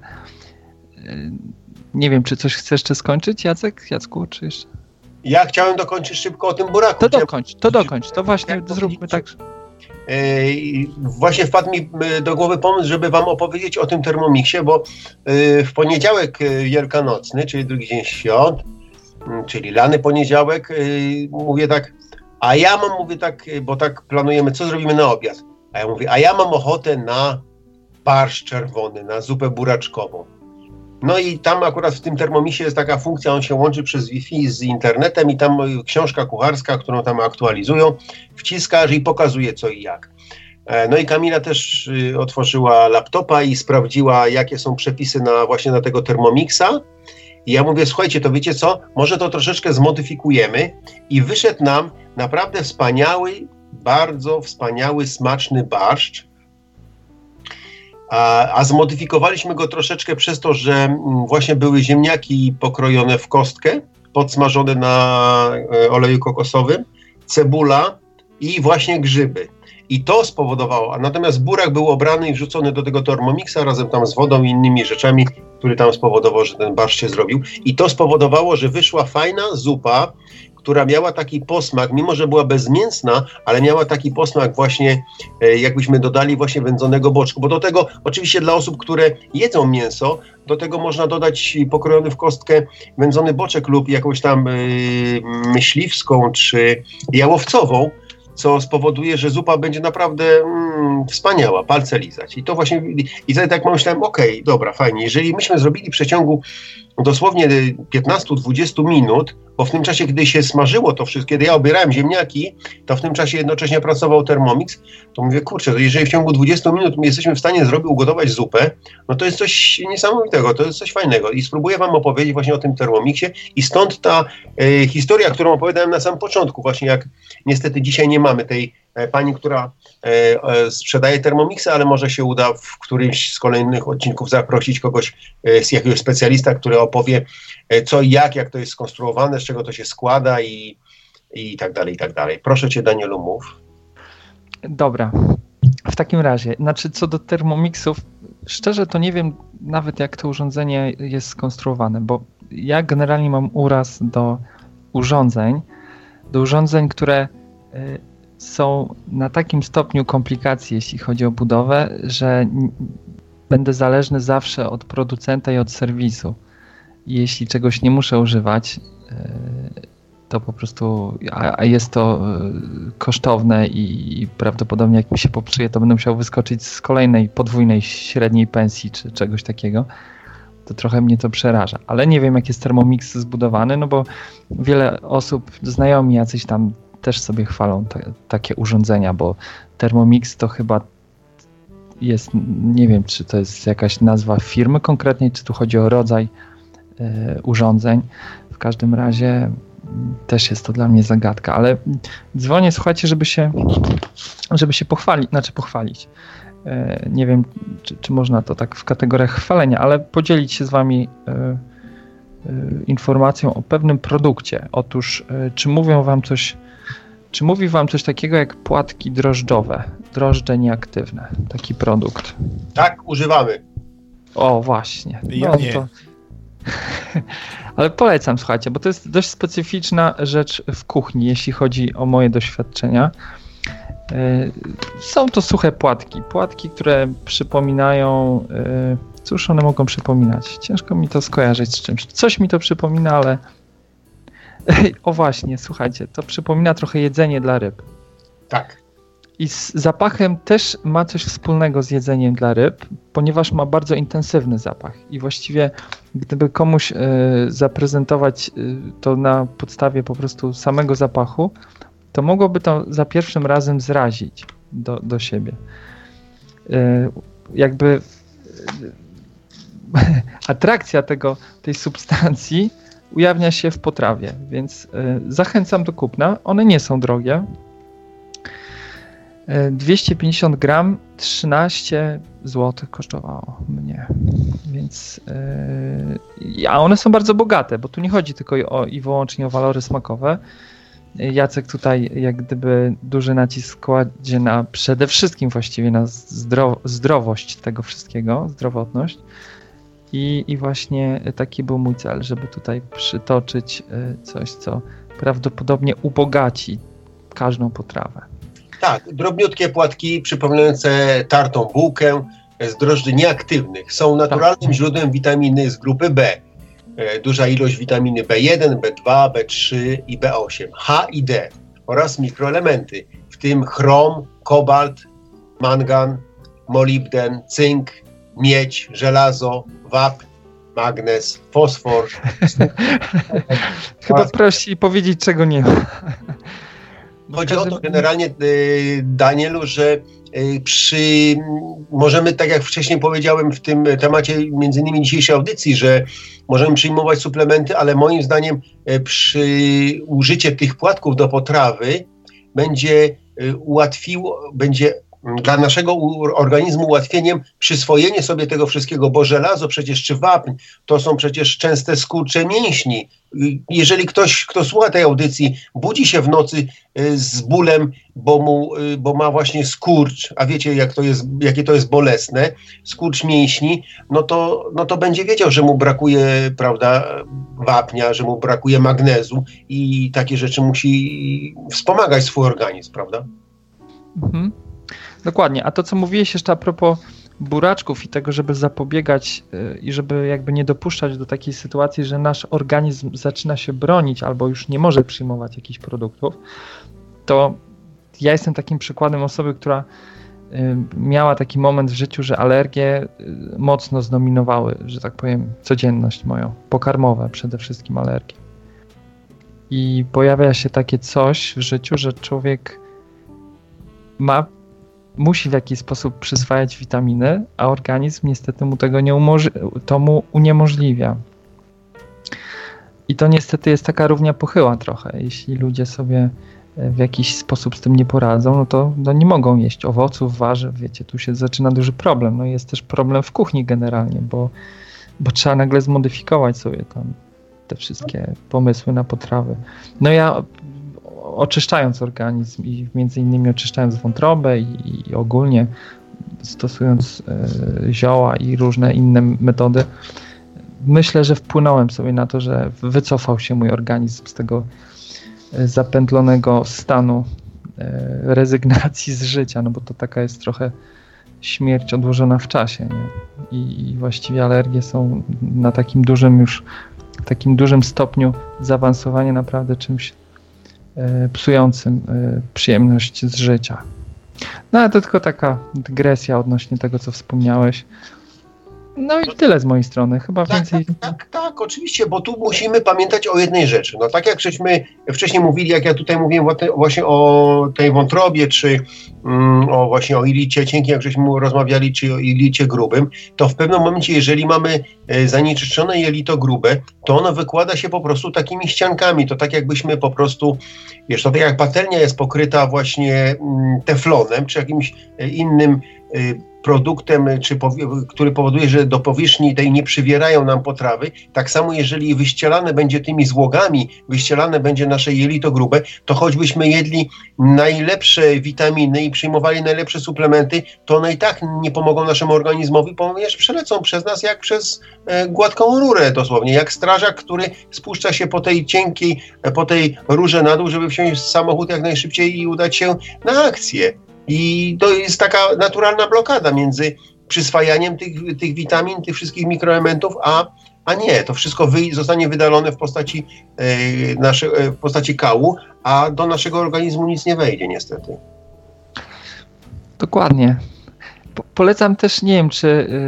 Nie wiem, czy coś chcesz jeszcze skończyć, Jacek? Jacku, czy jeszcze? Ja chciałem dokończyć szybko o tym buraku. To dokończ, to dokończ, to właśnie zróbmy tak. Właśnie wpadł mi do głowy pomysł, żeby wam opowiedzieć o tym Thermomixie, bo w poniedziałek wielkanocny, czyli drugi dzień świąt, czyli lany poniedziałek, mówię tak, a ja mam, mówię tak, bo tak planujemy, co zrobimy na obiad. A ja mówię, a ja mam ochotę na barszcz czerwony, na zupę buraczkową. No i tam akurat w tym Thermomixie jest taka funkcja, on się łączy przez Wi-Fi z internetem i tam książka kucharska, którą tam aktualizują, wciskasz i pokazuje co i jak. No i Kamila też otworzyła laptopa i sprawdziła, jakie są przepisy na właśnie na tego Thermomixa. I ja mówię, słuchajcie, to wiecie co, może to troszeczkę zmodyfikujemy i wyszedł nam naprawdę wspaniały, bardzo wspaniały, smaczny barszcz. A, a zmodyfikowaliśmy go troszeczkę przez to, że właśnie były ziemniaki pokrojone w kostkę, podsmażone na oleju kokosowym, cebula i właśnie grzyby. I to spowodowało, a natomiast burak był obrany i wrzucony do tego Thermomixa razem tam z wodą i innymi rzeczami, który tam spowodował, że ten barszcz się zrobił. I to spowodowało, że wyszła fajna zupa, która miała taki posmak, mimo że była bezmięsna, ale miała taki posmak właśnie, e, jakbyśmy dodali właśnie wędzonego boczku. Bo do tego, oczywiście dla osób, które jedzą mięso, do tego można dodać pokrojony w kostkę wędzony boczek lub jakąś tam e, myśliwską czy jałowcową, co spowoduje, że zupa będzie naprawdę mm, wspaniała, palce lizać. I to właśnie, i wtedy tak myślałem, okej, okay, dobra, fajnie. Jeżeli myśmy zrobili w przeciągu dosłownie piętnaście do dwudziestu minut, bo w tym czasie, kiedy się smażyło to wszystko, kiedy ja obierałem ziemniaki, to w tym czasie jednocześnie pracował Thermomix, to mówię, kurczę, to jeżeli w ciągu dwudziestu minut jesteśmy w stanie zrobić, ugotować zupę, no to jest coś niesamowitego, to jest coś fajnego i spróbuję wam opowiedzieć właśnie o tym Thermomixie i stąd ta e, historia, którą opowiadałem na samym początku, właśnie jak niestety dzisiaj nie mamy tej e, pani, która e, e, sprzedaje Thermomixa, ale może się uda w którymś z kolejnych odcinków zaprosić kogoś e, z jakiegoś specjalista, który opowie e, co i jak, jak to jest skonstruowane, z czego to się składa i, i tak dalej, i tak dalej. Proszę cię, Danielu, mów. Dobra. W takim razie, znaczy co do Thermomixów, szczerze to nie wiem nawet jak to urządzenie jest skonstruowane, bo ja generalnie mam uraz do urządzeń, do urządzeń, które y, są na takim stopniu komplikacji, jeśli chodzi o budowę, że n- będę zależny zawsze od producenta i od serwisu. I jeśli czegoś nie muszę używać, y, to po prostu, a, a jest to y, kosztowne i, i prawdopodobnie jak mi się popsuje, to będę musiał wyskoczyć z kolejnej podwójnej średniej pensji czy czegoś takiego, to trochę mnie to przeraża. Ale nie wiem, jak jest Thermomix zbudowany, no bo wiele osób, znajomi jacyś tam też sobie chwalą te, takie urządzenia, bo Thermomix to chyba jest, nie wiem, czy to jest jakaś nazwa firmy konkretnej, czy tu chodzi o rodzaj y, urządzeń. W każdym razie też jest to dla mnie zagadka, ale dzwonię, słuchajcie, żeby się, żeby się pochwalić, znaczy pochwalić. Nie wiem, czy, czy można to tak w kategoriach chwalenia, ale podzielić się z wami informacją o pewnym produkcie. Otóż, czy mówią wam coś, czy mówi wam coś takiego jak płatki drożdżowe, drożdże nieaktywne, taki produkt? Tak, używamy. O, właśnie. Ja no, nie. To... Ale polecam, słuchajcie, bo to jest dość specyficzna rzecz w kuchni, jeśli chodzi o moje doświadczenia. Są to suche płatki. Płatki, które przypominają... Cóż one mogą przypominać? Ciężko mi to skojarzyć z czymś. Coś mi to przypomina, ale... O właśnie, słuchajcie, to przypomina trochę jedzenie dla ryb. Tak. I z zapachem też ma coś wspólnego z jedzeniem dla ryb, ponieważ ma bardzo intensywny zapach. I właściwie gdyby komuś y, zaprezentować y, to na podstawie po prostu samego zapachu, to mogłoby to za pierwszym razem zrazić do, do siebie. Y, jakby y, atrakcja tego, tej substancji ujawnia się w potrawie, więc y, zachęcam do kupna. One nie są drogie. dwieście pięćdziesiąt gram, trzynaście złotych kosztowało mnie, więc yy, a one są bardzo bogate, bo tu nie chodzi tylko o, i wyłącznie o walory smakowe. Jacek tutaj jak gdyby duży nacisk kładzie na przede wszystkim właściwie na zdro, zdrowość tego wszystkiego, zdrowotność i, i właśnie taki był mój cel, żeby tutaj przytoczyć coś, co prawdopodobnie ubogaci każdą potrawę. Tak, drobniutkie płatki przypominające tartą bułkę z drożdży nieaktywnych. Są naturalnym tak. źródłem witaminy z grupy B. Duża ilość witaminy B jeden, B dwa, B trzy i B osiem, H i D oraz mikroelementy, w tym chrom, kobalt, mangan, molibden, cynk, miedź, żelazo, wapń, magnez, fosfor. Chyba prosi powiedzieć, czego nie ma. Chodzi o to generalnie, Danielu, że przy, możemy, tak jak wcześniej powiedziałem w tym temacie między innymi dzisiejszej audycji, że możemy przyjmować suplementy, ale moim zdaniem przy użyciu tych płatków do potrawy będzie ułatwiło, będzie dla naszego organizmu ułatwieniem przyswojenie sobie tego wszystkiego, bo żelazo przecież czy wapń to są przecież częste skurcze mięśni. Jeżeli ktoś, kto słucha tej audycji, budzi się w nocy z bólem, bo, mu, bo ma właśnie skurcz, a wiecie jak to jest, jakie to jest bolesne, skurcz mięśni, no to, no to będzie wiedział, że mu brakuje, prawda, wapnia, że mu brakuje magnezu i takie rzeczy musi wspomagać swój organizm, prawda? Mhm. Dokładnie, a to co mówiłeś jeszcze a propos buraczków i tego, żeby zapobiegać yy, i żeby jakby nie dopuszczać do takiej sytuacji, że nasz organizm zaczyna się bronić albo już nie może przyjmować jakichś produktów, to ja jestem takim przykładem osoby, która miała taki moment w życiu, że alergie mocno zdominowały, że tak powiem, codzienność moją, pokarmowe przede wszystkim alergie. I pojawia się takie coś w życiu, że człowiek ma, musi w jakiś sposób przyswajać witaminy, a organizm niestety mu tego nie umoż- to mu uniemożliwia. I to niestety jest taka równia pochyła trochę. Jeśli ludzie sobie w jakiś sposób z tym nie poradzą, no to no nie mogą jeść owoców, warzyw, wiecie, tu się zaczyna duży problem. No jest też problem w kuchni generalnie, bo, bo trzeba nagle zmodyfikować sobie tam te wszystkie pomysły na potrawy. No ja oczyszczając organizm i między innymi oczyszczając wątrobę i, i ogólnie stosując e, zioła i różne inne metody, myślę, że wpłynąłem sobie na to, że wycofał się mój organizm z tego zapętlonego stanu e, rezygnacji z życia, no bo to taka jest trochę śmierć odłożona w czasie, nie? I, I właściwie alergie są na takim dużym już, takim dużym stopniu zaawansowania naprawdę czymś e, psującym e, przyjemność z życia. No ale to tylko taka dygresja odnośnie tego, co wspomniałeś. No i tyle z mojej strony, chyba tak, więcej... Tak, tak, tak, oczywiście, bo tu musimy pamiętać o jednej rzeczy. No tak jak żeśmy wcześniej mówili, jak ja tutaj mówiłem właśnie o tej wątrobie, czy mm, o właśnie o ilicie cienkim, jak żeśmy rozmawiali, czy o ilicie grubym, to w pewnym momencie, jeżeli mamy zanieczyszczone jelito grube, to ono wykłada się po prostu takimi ściankami. To tak jakbyśmy po prostu, wiesz, to tak jak patelnia jest pokryta właśnie teflonem, czy jakimś innym produktem, czy powi- który powoduje, że do powierzchni tej nie przywierają nam potrawy, tak samo jeżeli wyścielane będzie tymi złogami, wyścielane będzie nasze jelito grube, to choćbyśmy jedli najlepsze witaminy i przyjmowali najlepsze suplementy, to one i tak nie pomogą naszemu organizmowi, ponieważ przelecą przez nas jak przez e, gładką rurę dosłownie, jak strażak, który spuszcza się po tej cienkiej, po tej rurze na dół, żeby wsiąść w samochód jak najszybciej i udać się na akcję. I to jest taka naturalna blokada między przyswajaniem tych, tych witamin, tych wszystkich mikroelementów, a, a nie, to wszystko wy, zostanie wydalone w postaci, e, nasze, e, w postaci kału, a do naszego organizmu nic nie wejdzie niestety. Dokładnie. Po, polecam też, nie wiem, czy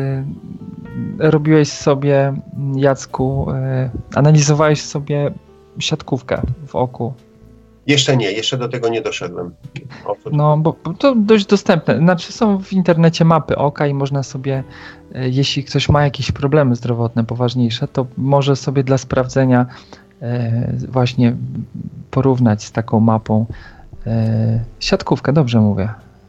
y, robiłeś sobie, Jacku, y, analizowałeś sobie siatkówkę w oku. Jeszcze nie, jeszcze do tego nie doszedłem. No, bo, bo to dość dostępne. Znaczy są w internecie mapy oka i można sobie, jeśli ktoś ma jakieś problemy zdrowotne poważniejsze, to może sobie dla sprawdzenia e, właśnie porównać z taką mapą e, siatkówkę, dobrze mówię.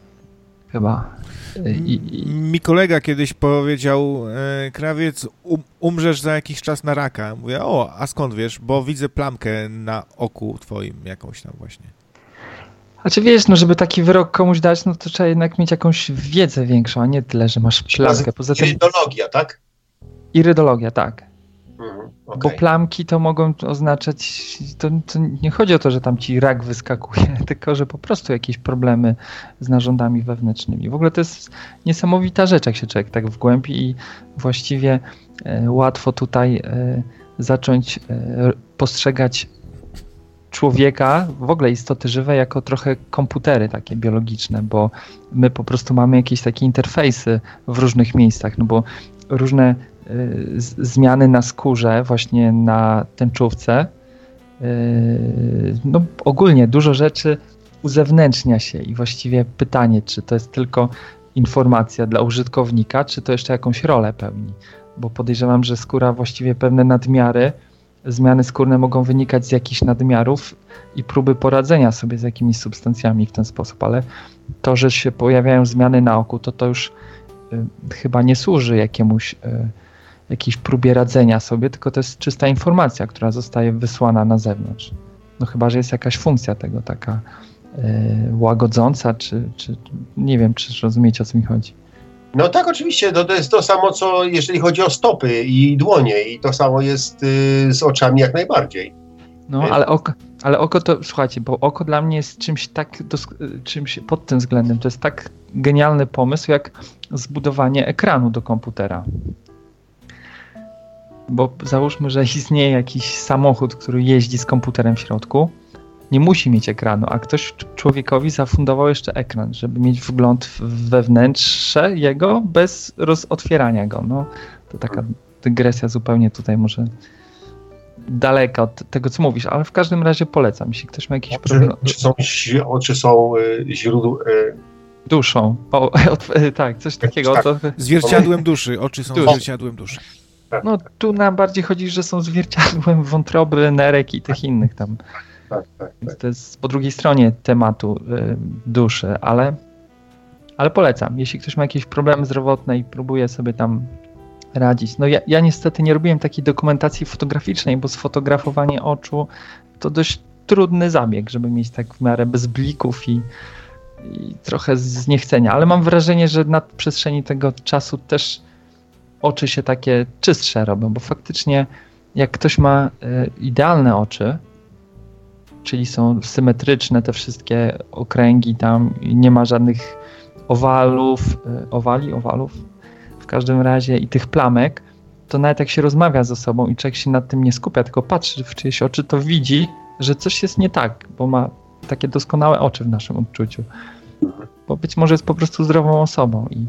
Chyba. I, i... Mi kolega kiedyś powiedział, e, krawiec, um, umrzesz za jakiś czas na raka. Mówię, o, a skąd wiesz? Bo widzę plamkę na oku twoim jakąś tam właśnie. Znaczy wiesz, no żeby taki wyrok komuś dać, no to trzeba jednak mieć jakąś wiedzę większą, a nie tyle, że masz plamkę. Poza tym... Irydologia, tak? Irydologia, tak. Mhm, okay. Bo plamki to mogą oznaczać, to, to nie chodzi o to, że tam ci rak wyskakuje, tylko że po prostu jakieś problemy z narządami wewnętrznymi. W ogóle to jest niesamowita rzecz, jak się człowiek tak wgłębi i właściwie e, łatwo tutaj e, zacząć e, postrzegać człowieka, w ogóle istoty żywe, jako trochę komputery takie biologiczne, bo my po prostu mamy jakieś takie interfejsy w różnych miejscach, no bo różne Z, zmiany na skórze, właśnie na tęczówce. Yy, no ogólnie dużo rzeczy uzewnętrznia się i właściwie pytanie, czy to jest tylko informacja dla użytkownika, czy to jeszcze jakąś rolę pełni. Bo podejrzewam, że skóra właściwie pewne nadmiary, zmiany skórne mogą wynikać z jakichś nadmiarów i próby poradzenia sobie z jakimiś substancjami w ten sposób, ale to, że się pojawiają zmiany na oku, to to już yy, chyba nie służy jakiemuś yy, jakiejś próbie radzenia sobie, tylko to jest czysta informacja, która zostaje wysłana na zewnątrz. No chyba, że jest jakaś funkcja tego taka yy, łagodząca, czy, czy nie wiem, czy rozumiecie, o co mi chodzi. No tak, oczywiście, to, to jest to samo, co jeżeli chodzi o stopy i dłonie i to samo jest yy, z oczami jak najbardziej. No, ale oko, ale oko to, słuchajcie, bo oko dla mnie jest czymś tak, czymś pod tym względem, to jest tak genialny pomysł, jak zbudowanie ekranu do komputera. Bo załóżmy, że istnieje jakiś samochód, który jeździ z komputerem w środku nie musi mieć ekranu, a ktoś człowiekowi zafundował jeszcze ekran, żeby mieć wgląd we wnętrze jego bez otwierania go. No, to taka dygresja zupełnie tutaj może daleka od tego, co mówisz, ale w każdym razie polecam. Jeśli ktoś ma jakiś problem... Czy są, czy są źródła... Duszą. O, tak, coś takiego. Tak. To... Zwierciadłem duszy. Oczy są Dusz. zwierciadłem duszy. No tu nam bardziej chodzi, że są zwierciadłem wątroby, nerek i tych innych tam. Tak, tak, tak. To jest po drugiej stronie tematu y, duszy, ale, ale polecam. Jeśli ktoś ma jakieś problemy zdrowotne i próbuje sobie tam radzić. No ja, ja niestety nie robiłem takiej dokumentacji fotograficznej, bo sfotografowanie oczu to dość trudny zabieg, żeby mieć tak w miarę bez blików i, i trochę z niechcenia. Ale mam wrażenie, że na przestrzeni tego czasu też oczy się takie czystsze robią, bo faktycznie jak ktoś ma y, idealne oczy, czyli są symetryczne te wszystkie okręgi tam i nie ma żadnych owalów, y, owali, owalów w każdym razie i tych plamek, to nawet jak się rozmawia ze sobą i człowiek się nad tym nie skupia, tylko patrzy w czyjeś oczy, to widzi, że coś jest nie tak, bo ma takie doskonałe oczy w naszym odczuciu. Bo być może jest po prostu zdrową osobą i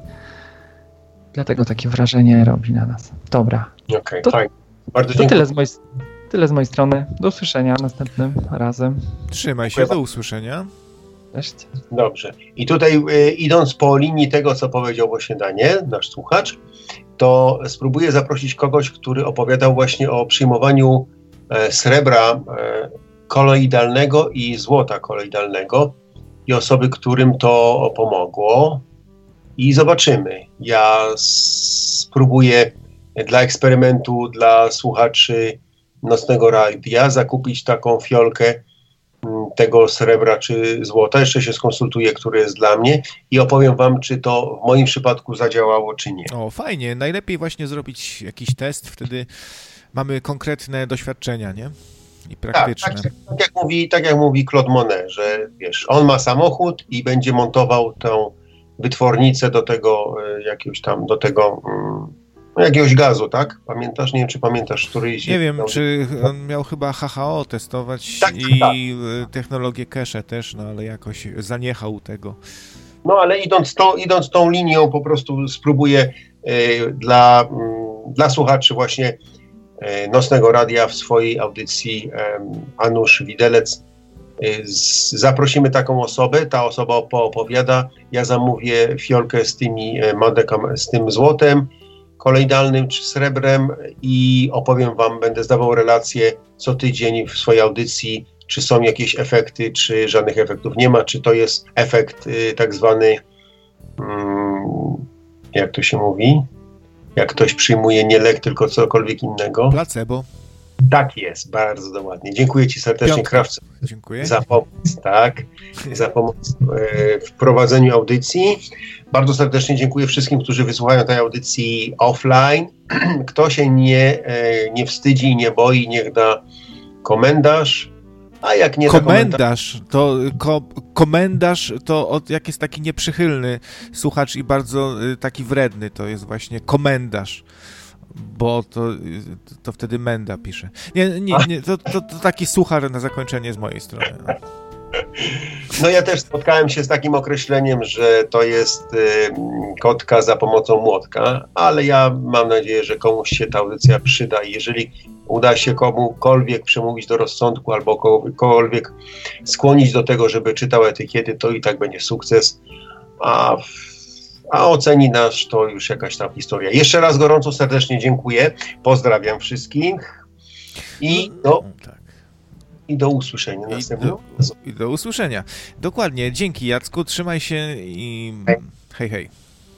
dlatego takie wrażenie robi na nas. Dobra. Okej, to, fajnie. Bardzo to dziękuję. tyle z, mojej, tyle z mojej strony. Do usłyszenia następnym razem. Trzymaj się, do usłyszenia. Cześć. Dobrze. I tutaj y, idąc po linii tego, co powiedział właśnie Daniel, nasz słuchacz, to spróbuję zaprosić kogoś, który opowiadał właśnie o przyjmowaniu e, srebra e, koloidalnego i złota koloidalnego i osoby, którym to pomogło. I zobaczymy. Ja spróbuję dla eksperymentu, dla słuchaczy Nocnego Radia zakupić taką fiolkę tego srebra czy złota. Jeszcze się skonsultuję, które jest dla mnie i opowiem wam, czy to w moim przypadku zadziałało, czy nie. O, fajnie. Najlepiej właśnie zrobić jakiś test, wtedy mamy konkretne doświadczenia, nie? I praktyczne. Tak, tak, tak, jak mówi, tak jak mówi Claude Monet, że wiesz, on ma samochód i będzie montował tą wytwornicę do tego jakiegoś tam, do tego um, jakiegoś gazu, tak? Pamiętasz? Nie wiem, czy pamiętasz, któryś... Nie wiem, czy on miał chyba H H O testować tak, i tak. technologię cache też, no ale jakoś zaniechał tego. No ale idąc, to, idąc tą linią po prostu spróbuję y, dla, y, dla słuchaczy właśnie y, Nocnego Radia w swojej audycji y, Anusz Widelec y, z, zaprosimy taką osobę, ta osoba poopowiada, ja zamówię fiolkę z tymi y, madekam, z tym złotem koloidalnym czy srebrem i opowiem wam, będę zdawał relacje co tydzień w swojej audycji, czy są jakieś efekty, czy żadnych efektów nie ma, czy to jest efekt y, tak zwany, mm, jak to się mówi, jak ktoś przyjmuje nie lek, tylko cokolwiek innego. Placebo. Tak jest, bardzo dokładnie. Dziękuję ci serdecznie, Piątka. Krawcze, Dziękuję. za pomoc, tak, za pomoc e, w prowadzeniu audycji. Bardzo serdecznie dziękuję wszystkim, którzy wysłuchają tej audycji offline. Kto się nie, e, nie wstydzi i nie boi, niech da komentarz. A jak nie komendarz, to ko, komendarz to od, jak jest taki nieprzychylny słuchacz i bardzo y, taki wredny, to jest właśnie komendarz, bo to, y, to wtedy Menda pisze. Nie, nie, nie to, to, to taki suchar na zakończenie z mojej strony. No ja też spotkałem się z takim określeniem, że to jest y, kotka za pomocą młotka, ale ja mam nadzieję, że komuś się ta audycja przyda i jeżeli uda się komukolwiek przemówić do rozsądku albo kogokolwiek skłonić do tego, żeby czytał etykiety, to i tak będzie sukces, a, a oceni nas to już jakaś tam historia. Jeszcze raz gorąco serdecznie dziękuję, pozdrawiam wszystkich i do, i do usłyszenia następnego razu. I do usłyszenia. Dokładnie, dzięki Jacku, trzymaj się i hej, hej. hej.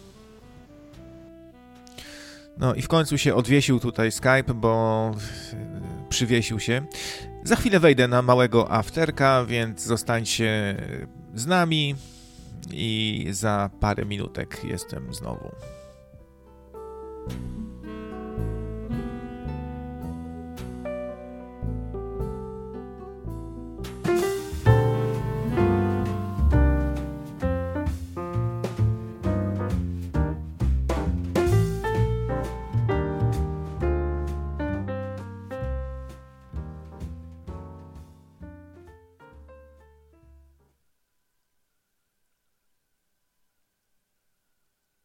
No i w końcu się odwiesił tutaj Skype, bo przywiesił się. Za chwilę wejdę na małego afterka, więc zostańcie z nami i za parę minutek jestem znowu.